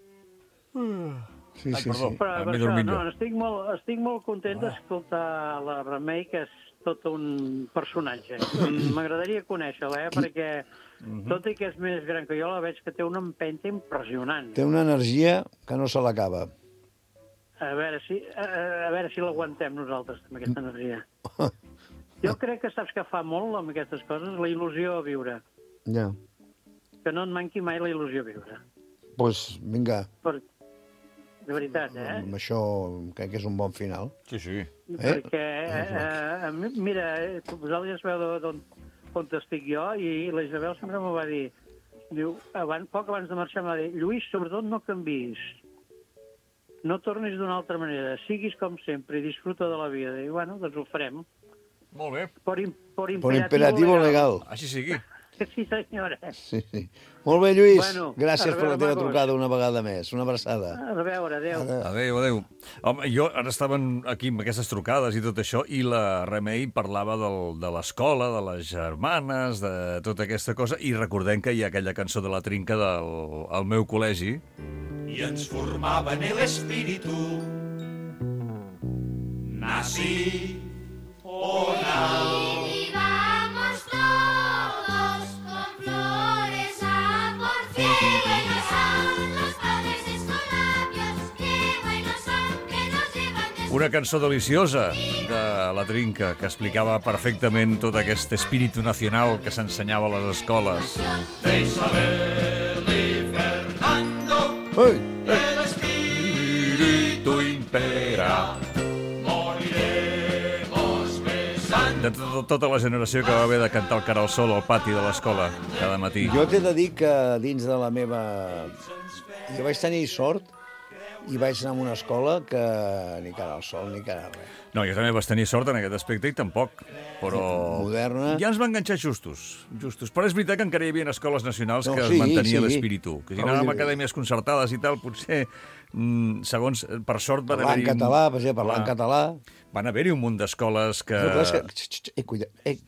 Sí. Però per això, estic molt content d'escoltar la Remei, que és tot un personatge. M'agradaria conèixer-la, perquè tot i que és més gran que jo, la veig que té una empenta impressionant. Té una energia que no se l'acaba. A veure si l'aguantem nosaltres, amb aquesta energia. Jo crec que saps que fa molt amb aquestes coses, la il·lusió a viure. Ja. Que no et manqui mai la il·lusió a viure. Doncs vinga. De veritat, Amb això crec que és un bon final. Sí. Perquè, mira, vosaltres ja sabeu on estic jo, i la Isabel sempre m'ho va dir. Diu, poc abans de marxar m'ha dit, Lluís, sobretot no canviïs. No tornis d'una altra manera. Siguis com sempre i disfruta de la vida. I bueno, doncs ho farem. Molt bé. Por imperativo legal. Així sigui. Sí, senyora. Sí. Molt bé, Lluís. Gràcies per la teva trucada una vegada més. Una abraçada. A veure, adéu. Adéu. Home, jo ara estaven aquí amb aquestes trucades i tot això, i la Remei parlava de l'escola, de les germanes, de tota aquesta cosa, i recordem que hi ha aquella cançó de la Trinca del meu col·legi. I ens formava en el espíritu nací onal. Y vamos todos con flores a por qué buenos son los padres escolapios, qué buenos son que nos llevan de... Una cançó deliciosa de la Trinca que explicava perfectament tot aquest espíritu nacional que s'ensenyava a les escoles. De Isabel y Fernando, el espíritu impera. De tota la generació que va haver de cantar el cara al sol al pati de l'escola cada matí. Jo t'he de dir que dins de la meva... Jo vaig tenir sort i vaig anar a una escola que ni cara al sol ni cara a res. No, jo també vaig tenir sort en aquest aspecte i tampoc, però... Moderna. Ja ens va enganxar justos. Però és veritat que encara hi havia escoles nacionals que es mantenia l'espíritu. Que si anàvem a acadèmies concertades i tal, potser, segons, per sort van haver-hi... Parlar en català. Van haver-hi un munt d'escoles que... Cuida.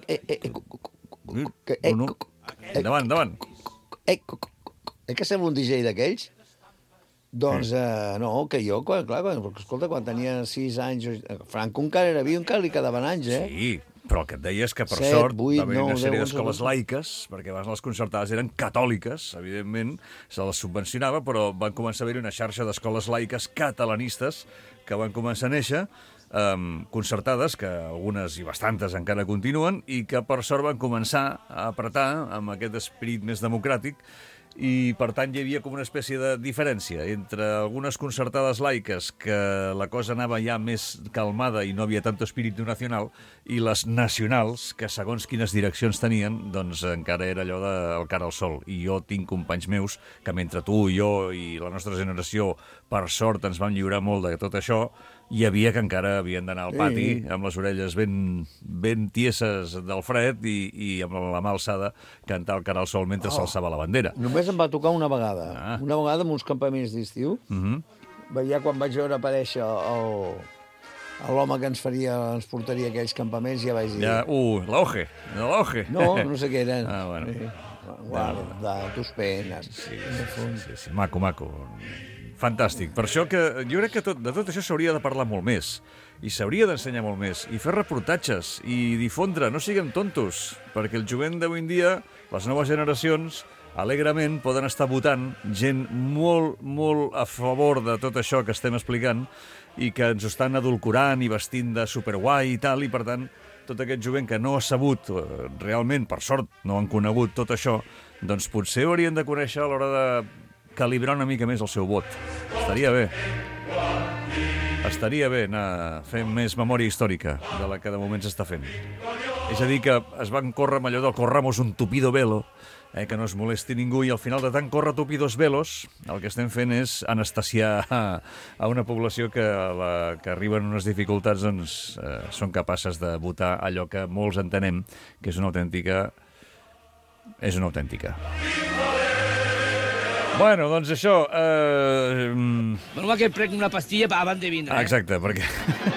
Endavant. Que sembla un DJ d'aquells? Doncs no, que jo, escolta, quan tenia 6 anys... Franco encara era viu, encara li quedaven anys, Sí, però el que et deia és que, per sort, va haver una sèrie d'escoles laiques, perquè abans les concertades eren catòliques, evidentment, se les subvencionava, però van començar a haver-hi una xarxa d'escoles laiques catalanistes que van començar a néixer, concertades, que algunes i bastantes encara continuen, i que per sort van començar a apretar amb aquest esperit més democràtic, i per tant hi havia com una espècie de diferència entre algunes concertades laiques que la cosa anava ja més calmada i no havia tant espíritu nacional, i les nacionals, que segons quines direccions tenien, doncs encara era allò del cara al sol. I jo tinc companys meus que mentre tu i jo i la nostra generació per sort ens vam lliurar molt de tot això, hi havia que encara havien d'anar al pati amb les orelles ben tieses del fred i amb la mà alçada cantar el cara al sol mentre s'alçava la bandera. Només em va tocar una vegada. Una vegada en uns campaments d'estiu. Ja quan vaig veure aparèixer l'home que ens portaria a aquells campaments, ja vaig dir... L'Oje. No sé què eren. Guarda tus penes. Sí, maco. Fantàstic. Per això que jo crec que de tot això s'hauria de parlar molt més. i s'hauria d'ensenyar molt més, i fer reportatges, i difondre, no siguem tontos, perquè el jovent d'avui en dia, les noves generacions, alegrement poden estar votant gent molt, molt a favor de tot això que estem explicant i que ens ho estan adulcorant i vestint de superguai i tal, i per tant, tot aquest jovent que no ha sabut realment, per sort, no han conegut tot això, doncs potser haurien de conèixer a l'hora de calibrar una mica més el seu vot. Estaria bé. Estaria bé anar fent més memòria històrica de la que de moment s'està fent. És a dir, que es van córrer amb allò del corramos un tupido velo, que no es molesti ningú, i al final de tant córrer tupidos velos, el que estem fent és anestesiar a una població que arriben unes dificultats, doncs són capaces de votar allò que molts entenem que és una autèntica... És una autèntica. Bueno, doncs això... Normal que prenc una pastilla abans de vindre. Exacte, perquè...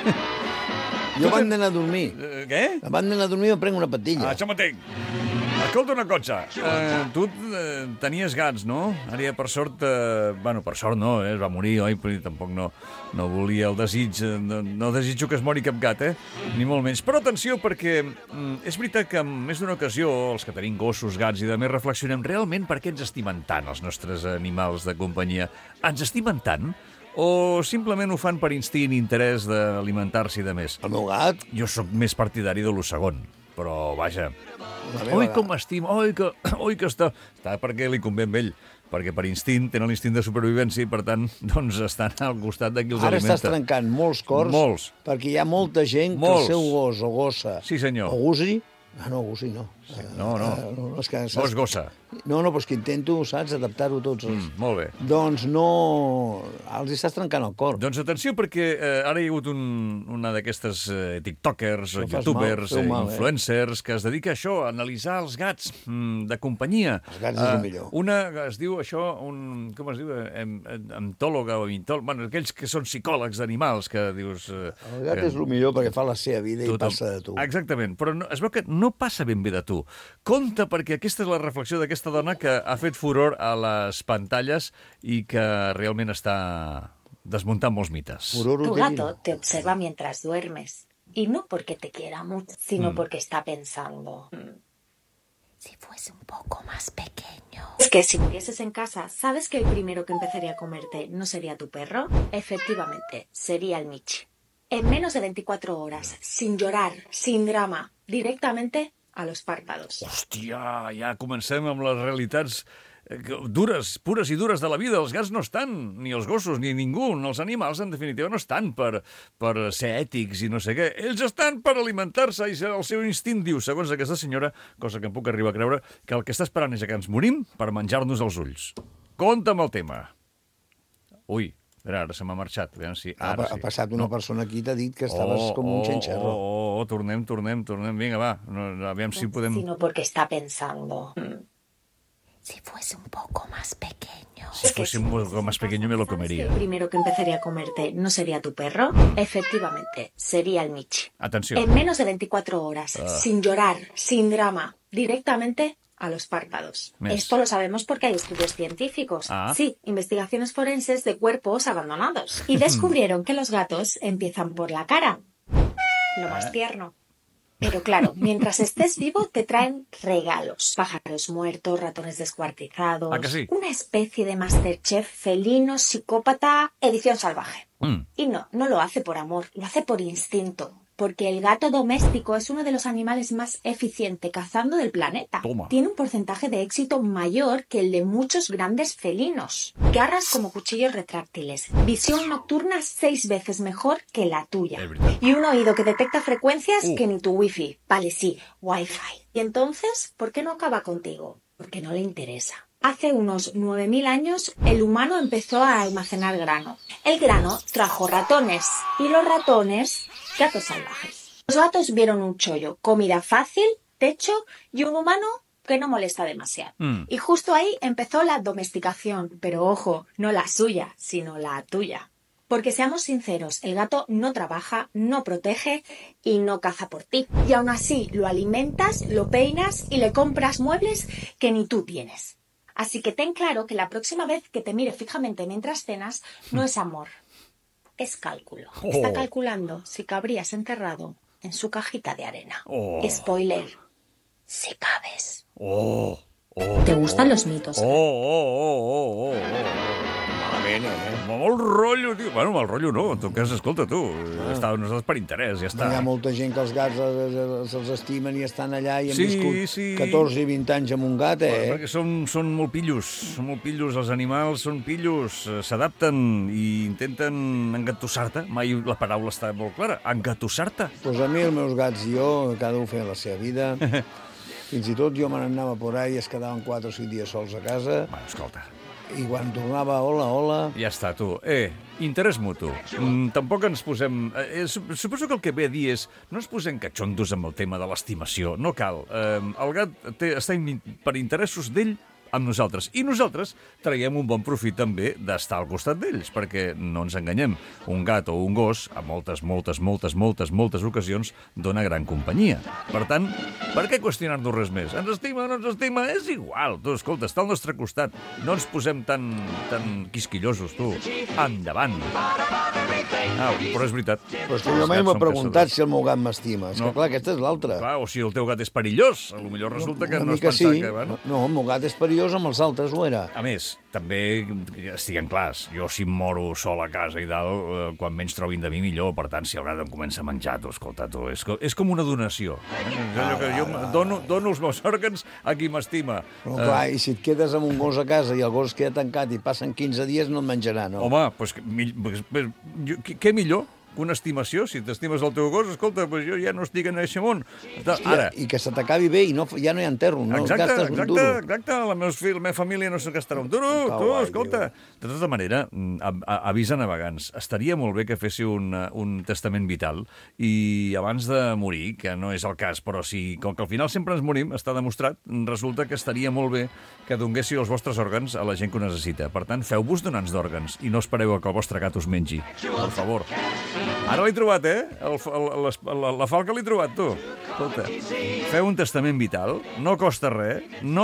Jo abans d'anar a dormir. Què? Abans d'anar a dormir em prenc una patilla. Això m'entenc. Escolta una cosa, tu tenies gats, no? Ara ja per sort, bueno, per sort no, es va morir, oi? Però tampoc no volia el desig, no desitjo que es mori cap gat, ni molt menys. Però atenció, perquè és veritat que en més d'una ocasió, els que tenim gossos, gats i demés, reflexionem realment per què ens estimen tant els nostres animals de companyia. Ens estimen tant? O simplement ho fan per instint i interès d'alimentar-se i de més? El meu gat? Jo sóc més partidari de lo segon, però vaja... Oi, com m'estima, oi que està perquè li convé amb ell, perquè per instint, tenen l'instint de supervivència i per tant, doncs estan al costat de qui els alimenta. Ara estàs trencant molts cors, perquè hi ha molta gent que el seu gos o gossa o gossi, gossi no. No és gossa. No, però és que intento, saps, adaptar-ho tots els... Molt bé. Doncs no... Els estàs trencant el cor. Doncs atenció, perquè ara hi ha hagut una d'aquestes tiktokers, o youtubers, influencers, que es dedica a això, a analitzar els gats de companyia. Els gats és el millor. Una, es diu això, com es diu? Entòloga o intòloga... Bueno, aquells que són psicòlegs d'animals, que dius... El gat és el millor perquè fa la seva vida i passa de tu. Exactament, però es veu que no passa ben bé de tu. Compte, perquè aquesta és la reflexió d'aquesta dona que ha fet furor a les pantalles i que realment està desmuntant molts mites. Tu gato te observa mientras duermes. Y no porque te quiera mucho, sino porque está pensando... Si fuese un poco más pequeño... Es que si murieses en casa, ¿sabes que el primero que empezaría a comerte no sería tu perro? Efectivamente, sería el Michi. En menos de 24 horas, sin llorar, sin drama, directamente... a los párpados. Hòstia, ja comencem amb les realitats dures, pures i dures de la vida. Els gats no estan, ni els gossos, ni ningú. Els animals, en definitiva, no estan per ser ètics i no sé què. Ells estan per alimentar-se i el seu instint diu, segons aquesta senyora, cosa que em puc arribar a creure, que el que està esperant és que ens morim per menjar-nos els ulls. Compte amb el tema. Ui, ara se m'ha marxat. Ha passat una persona aquí i t'ha dit que estaves com un xenxerro. Tornem. Vinga, va. Aviam si podem... Sino porque está pensando... Si fuese un poco más pequeño... Si fuese un poco más pequeño me lo comería. El primero que empezaría a comerte no sería tu perro. Efectivamente, sería el Michi. Atención. En menos de 24 horas, sin llorar, sin drama, directamente... a los párpados. Esto lo sabemos porque hay estudios científicos. Sí, investigaciones forenses de cuerpos abandonados. Y descubrieron que los gatos empiezan por la cara. Lo más tierno. Pero claro, mientras estés vivo te traen regalos. Pájaros muertos, ratones descuartizados... ¿A que sí? Una especie de Masterchef felino, psicópata, edición salvaje. Y no lo hace por amor, lo hace por instinto. Porque el gato doméstico es uno de los animales más eficientes cazando del planeta. Toma. Tiene un porcentaje de éxito mayor que el de muchos grandes felinos. Garras como cuchillos retráctiles. Visión nocturna 6 veces mejor que la tuya. Y un oído que detecta frecuencias que ni tu wifi. Vale, sí, wifi. Y entonces, ¿por qué no acaba contigo? Porque no le interesa. Hace unos 9.000 años, el humano empezó a almacenar grano. El grano trajo ratones. Y los ratones... gatos salvajes. Los gatos vieron un chollo, comida fácil, techo y un humano que no molesta demasiado. Y justo ahí empezó la domesticación, pero ojo, no la suya, sino la tuya. Porque seamos sinceros, el gato no trabaja, no protege y no caza por ti. Y aún así lo alimentas, lo peinas y le compras muebles que ni tú tienes. Así que ten claro que la próxima vez que te mire fijamente mientras cenas no es amor. Es cálculo. Está calculando si cabrías enterrado en su cajita de arena. Spoiler. Si cabes. ¿Te gustan los mitos? Molt rotllo, tio. Bueno, mal rotllo no, en tot cas, escolta, tu, nosaltres per interès, ja està. Hi ha molta gent que els gats se'ls estimen i estan allà i han viscut 14 i 20 anys amb un gat, Bueno, perquè són molt pillos, els animals són pillos, s'adapten i intenten engatussar-te, mai la paraula està molt clara, engatussar-te. Doncs a mi els meus gats i jo, cada un feia la seva vida, fins i tot jo me n'anava por ahí i es quedaven 4 o 5 dies sols a casa. Bueno, escolta. I quan tornava, hola. Ja està, tu. Interès mutu. Tampoc ens posem... suposo que el que ve a dir és no ens posem catxondos amb el tema de l'estimació. No cal. El gat està per interessos d'ell amb nosaltres. I nosaltres traiem un bon profit també d'estar al costat d'ells, perquè no ens enganyem. Un gat o un gos, a moltes ocasions, dona gran companyia. Per tant, per què qüestionar-nos res més? Ens estima o no ens estima? És igual. Tu, escolta, està al nostre costat. No ens posem tan quisquillosos, tu. Endavant. Però és veritat. Però jo mai m'he preguntat si el meu gat m'estima. És que, clar, aquesta és l'altra. Clar, o si el teu gat és perillós. Potser resulta que no és pensar que... No, el meu gat és perillós, amb els altres ho era. A més, també estiguem clars, jo si em moro sol a casa i dalt, quan menys trobin de mi millor, per tant, si el gat em comença a menjar, tu, escolta, tu, és com una donació. Jo dono els meus òrgans a qui m'estima. Però clar, i si et quedes amb un gos a casa i el gos queda tancat i passen 15 dies, no et menjarà, no? Home, doncs què millor? Una estimació, si t'estimes el teu gos, escolta, jo ja no estic en aquest món. Ara. I que se t'acabi bé i ja no hi ha enterro, no gastes un duro. Exacte, la meva família no se'n gastarà un duro, tu, escolta. De tota manera, avís a navegants, estaria molt bé que féssiu un testament vital i abans de morir, que no és el cas, però si, com que al final sempre ens morim, està demostrat, resulta que estaria molt bé que donguéssiu els vostres òrgans a la gent que ho necessita. Per tant, feu-vos donants d'òrgans i no espereu que el vostre gat us mengi. Per favor. Ara l'he trobat, la falca l'he trobat, tu. Escolta, feu un testament vital, no costa res,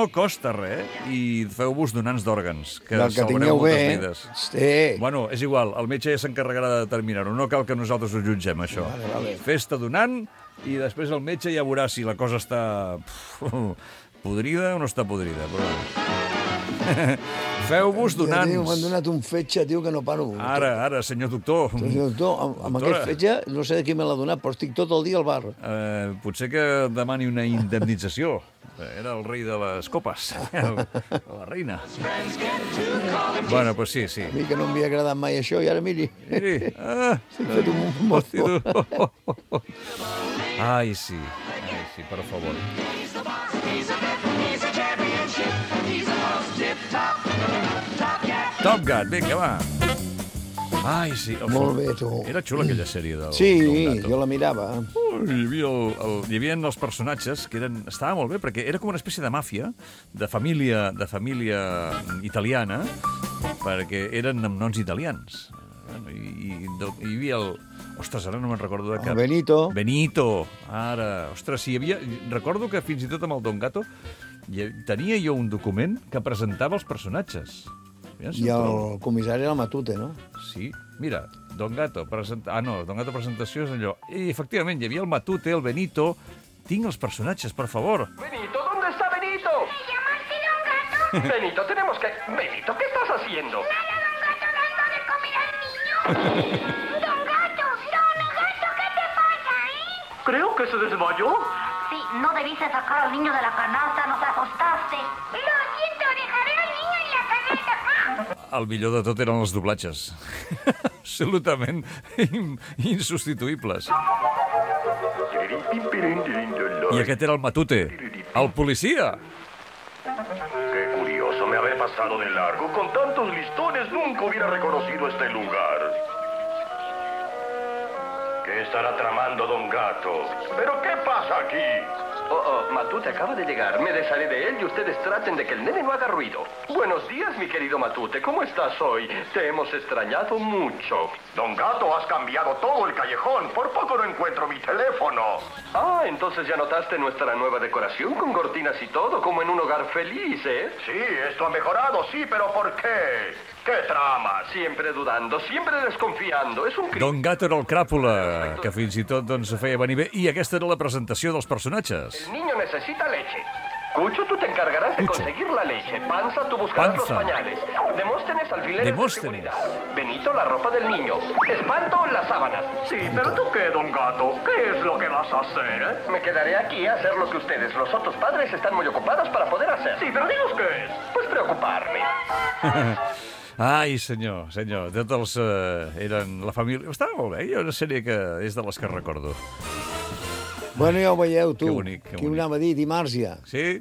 i feu-vos donants d'òrgans, que salvareu moltes vides. Bueno, és igual, el metge ja s'encarregarà de determinar-ho, no cal que nosaltres ho jutgem, això. Fes-te donant i després el metge ja veurà si la cosa està podrida o no està podrida, però... Feu-vos donants. M'han donat un fetge, tio, que no paro. Ara, senyor doctor. Senyor doctor, amb aquest fetge, no sé de qui me l'ha donat, però estic tot el dia al bar. Potser que demani una indemnització. Era el rei de les copes, la reina. Bueno, doncs sí. A mi que no m'havia agradat mai això, i ara miri. S'ha fet un mozo. Ai, sí, per favor. Top Gun, vinga, va. Ai, sí. Molt bé, tu. Era xula aquella sèrie del Sí, jo la mirava. Hi havia els personatges que estava molt bé, perquè era com una espècie de màfia, de família italiana, perquè eren amb noms italians. I hi havia el... Ostres, ara no me'n recordo de cap. El Benito. Ara, ostres, sí, hi havia... Recordo que fins i tot amb el Don Gato tenia jo un document que presentava els personatges. I el comissari era el Matute, no? Sí, mira, Don Gato presentació és allò. I, efectivament, hi havia el Matute, el Benito... Tinc els personatges, per favor. Benito, ¿dónde está Benito? ¿Me llamaste Don Gato? Benito, tenemos que... Benito, ¿qué estás haciendo? Nada, Don Gato, dando de comer al niño. Don Gato, ¿qué te pasa, Creo que se desmayó. Sí, no debiste sacar al niño de la canasta, nos asustaste. Lo siento, dejaré al niño en la canasta. El millor de tot eren els doblatges. Absolutament insubstituïbles. I aquest era el Matute, el policia. Qué curioso, me habré pasado de largo. Con tantos listones nunca hubiera reconocido este lugar. ¿Qué estará tramando Don Gato? ¿Pero qué pasa aquí? Matute acaba de llegar. Me desharé de él y ustedes traten de que el nene no haga ruido. Buenos días, mi querido Matute. ¿Cómo estás hoy? Te hemos extrañado mucho. Don Gato, has cambiado todo el callejón. Por poco no encuentro mi teléfono. Ah, entonces ya notaste nuestra nueva decoración con cortinas y todo, como en un hogar feliz, ¿eh? Sí, esto ha mejorado, sí, pero ¿por qué? ¿Qué trama? Siempre dudando, siempre desconfiando. És un crim. Don Gato era el cràpula, que fins i tot doncs, feia venir bé. I aquesta era la presentació dels personatges. El niño necesita leche. Cucho, tú te encargarás de conseguir la leche. Panza, tú buscarás los pañales. Demóstenes, alfileres de seguridad. Benito, la ropa del niño. Espanto, las sábanas. Sí, pero ¿tú qué, Don Gato? ¿Qué es lo que vas a hacer, Me quedaré aquí a hacer lo que ustedes, los otros padres, están muy ocupados para poder hacer. Sí, pero dinos qué es. Pues preocuparme. Ai, senyor. Tots els eren la família... Estava molt bé, una sèrie que és de les que recordo. Bueno, ja ho veieu, tu. Que bonic, que Qui ho anava a dir? Dimarts ja. Sí.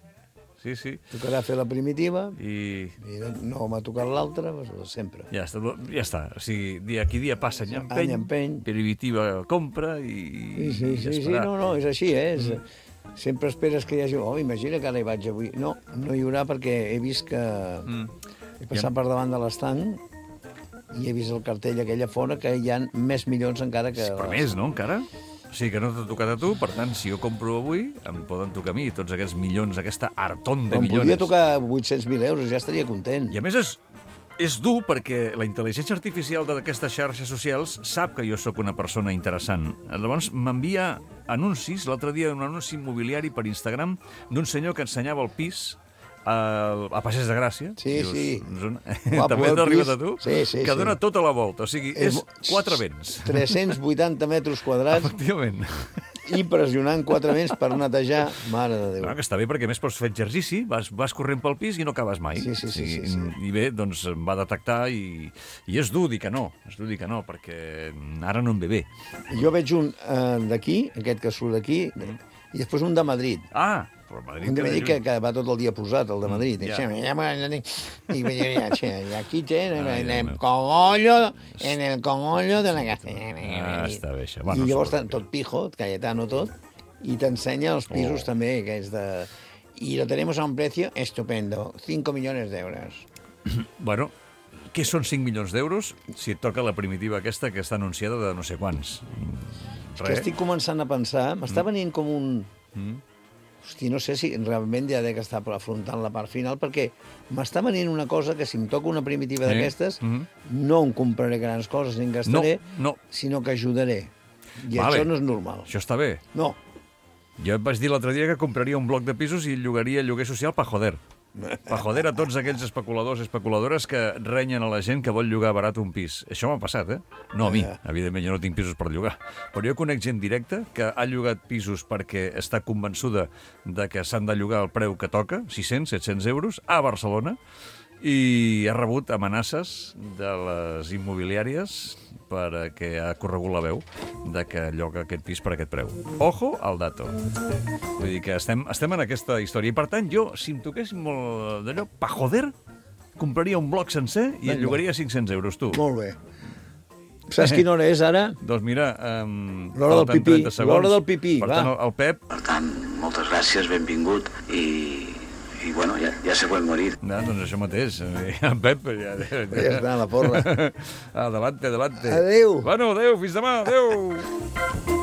Tocarà fer la primitiva i no m'ha tocat l'altra, sempre. Ja està. O sigui, dia passa, any empeny. Primitiva compra i... Sí, no, és així, Sempre esperes que hi hagi... imagina que ara hi vaig avui. No hi haurà perquè he vist que... He passat per davant de l'estanc i he vist el cartell aquella fora que hi ha més milions encara que... Però més, no, encara? O sigui, que no t'ha tocat a tu, per tant, si jo compro avui, em poden tocar a mi tots aquests milions, aquesta artón de milions. Em podria tocar 800.000 euros, ja estaria content. I a més és dur perquè la intel·ligència artificial d'aquestes xarxes socials sap que jo sóc una persona interessant. Llavors m'envia anuncis, l'altre dia un anunci immobiliari per Instagram d'un senyor que ensenyava el pis a Passeig de Gràcia. Sí. També t'ha arribat a tu? Sí. Que dona tota la volta. O sigui, és 4 vents. 380 metres quadrats. Efectivament. Impressionant, 4 vents per netejar. Mare de Déu. Que està bé perquè, a més, pots fer exercici, vas corrent pel pis i no acabes mai. Sí. I bé, doncs em va detectar i és dur dir que no, perquè ara no em ve bé. Jo veig un d'aquí, aquest que surt d'aquí, i després un de Madrid. Però Madrid... Un de Madrid que va tot el dia posat, el de Madrid. I aquí té en el cogollo de la Castellana. Està bé, això. I llavors tot pijo, Cayetano tot, i t'ensenya els pisos també, que és de... Y lo tenemos a un precio estupendo, 5 millones d'euros. Bueno, què són 5 milions d'euros si et toca la primitiva aquesta que està anunciada de no sé quants? Que estic començant a pensar, m'està venint com un... Hosti, no sé si realment ja he d'estar afrontant la part final, perquè m'està venint una cosa que si em toca una primitiva d'aquestes, no em compraré grans coses ni en gastaré, sinó que ajudaré. I això no és normal. Això està bé. No. Jo et vaig dir l'altre dia que compraria un bloc de pisos i llogaria lloguer social per joder. Per joder a tots aquells especuladors i especuladores que renyen a la gent que vol llogar barat un pis. Això m'ha passat, No a mi, evidentment, jo no tinc pisos per llogar. Però jo conec gent directa que ha llogat pisos perquè està convençuda de que s'han de llogar al preu que toca, 600, 700 euros, a Barcelona, i ha rebut amenaces de les immobiliàries perquè ha corregut la veu de que lloga aquest pis per aquest preu. Ojo al dato. Vull dir que estem en aquesta història. I per tant, jo, si em toqués molt d'allò, pa joder, compraria un bloc sencer i el llogaria a 500 euros, tu. Molt bé. Saps quina hora és ara? Doncs mira, l'hora del pipí. L'hora del pipí, va. Per tant, el Pep... Per tant, moltes gràcies, benvingut i bueno, ja se pot morir. Doncs això mateix. En Pep ja està, la porra. Adelante. Adéu. Bueno, adéu, fins demà, adéu.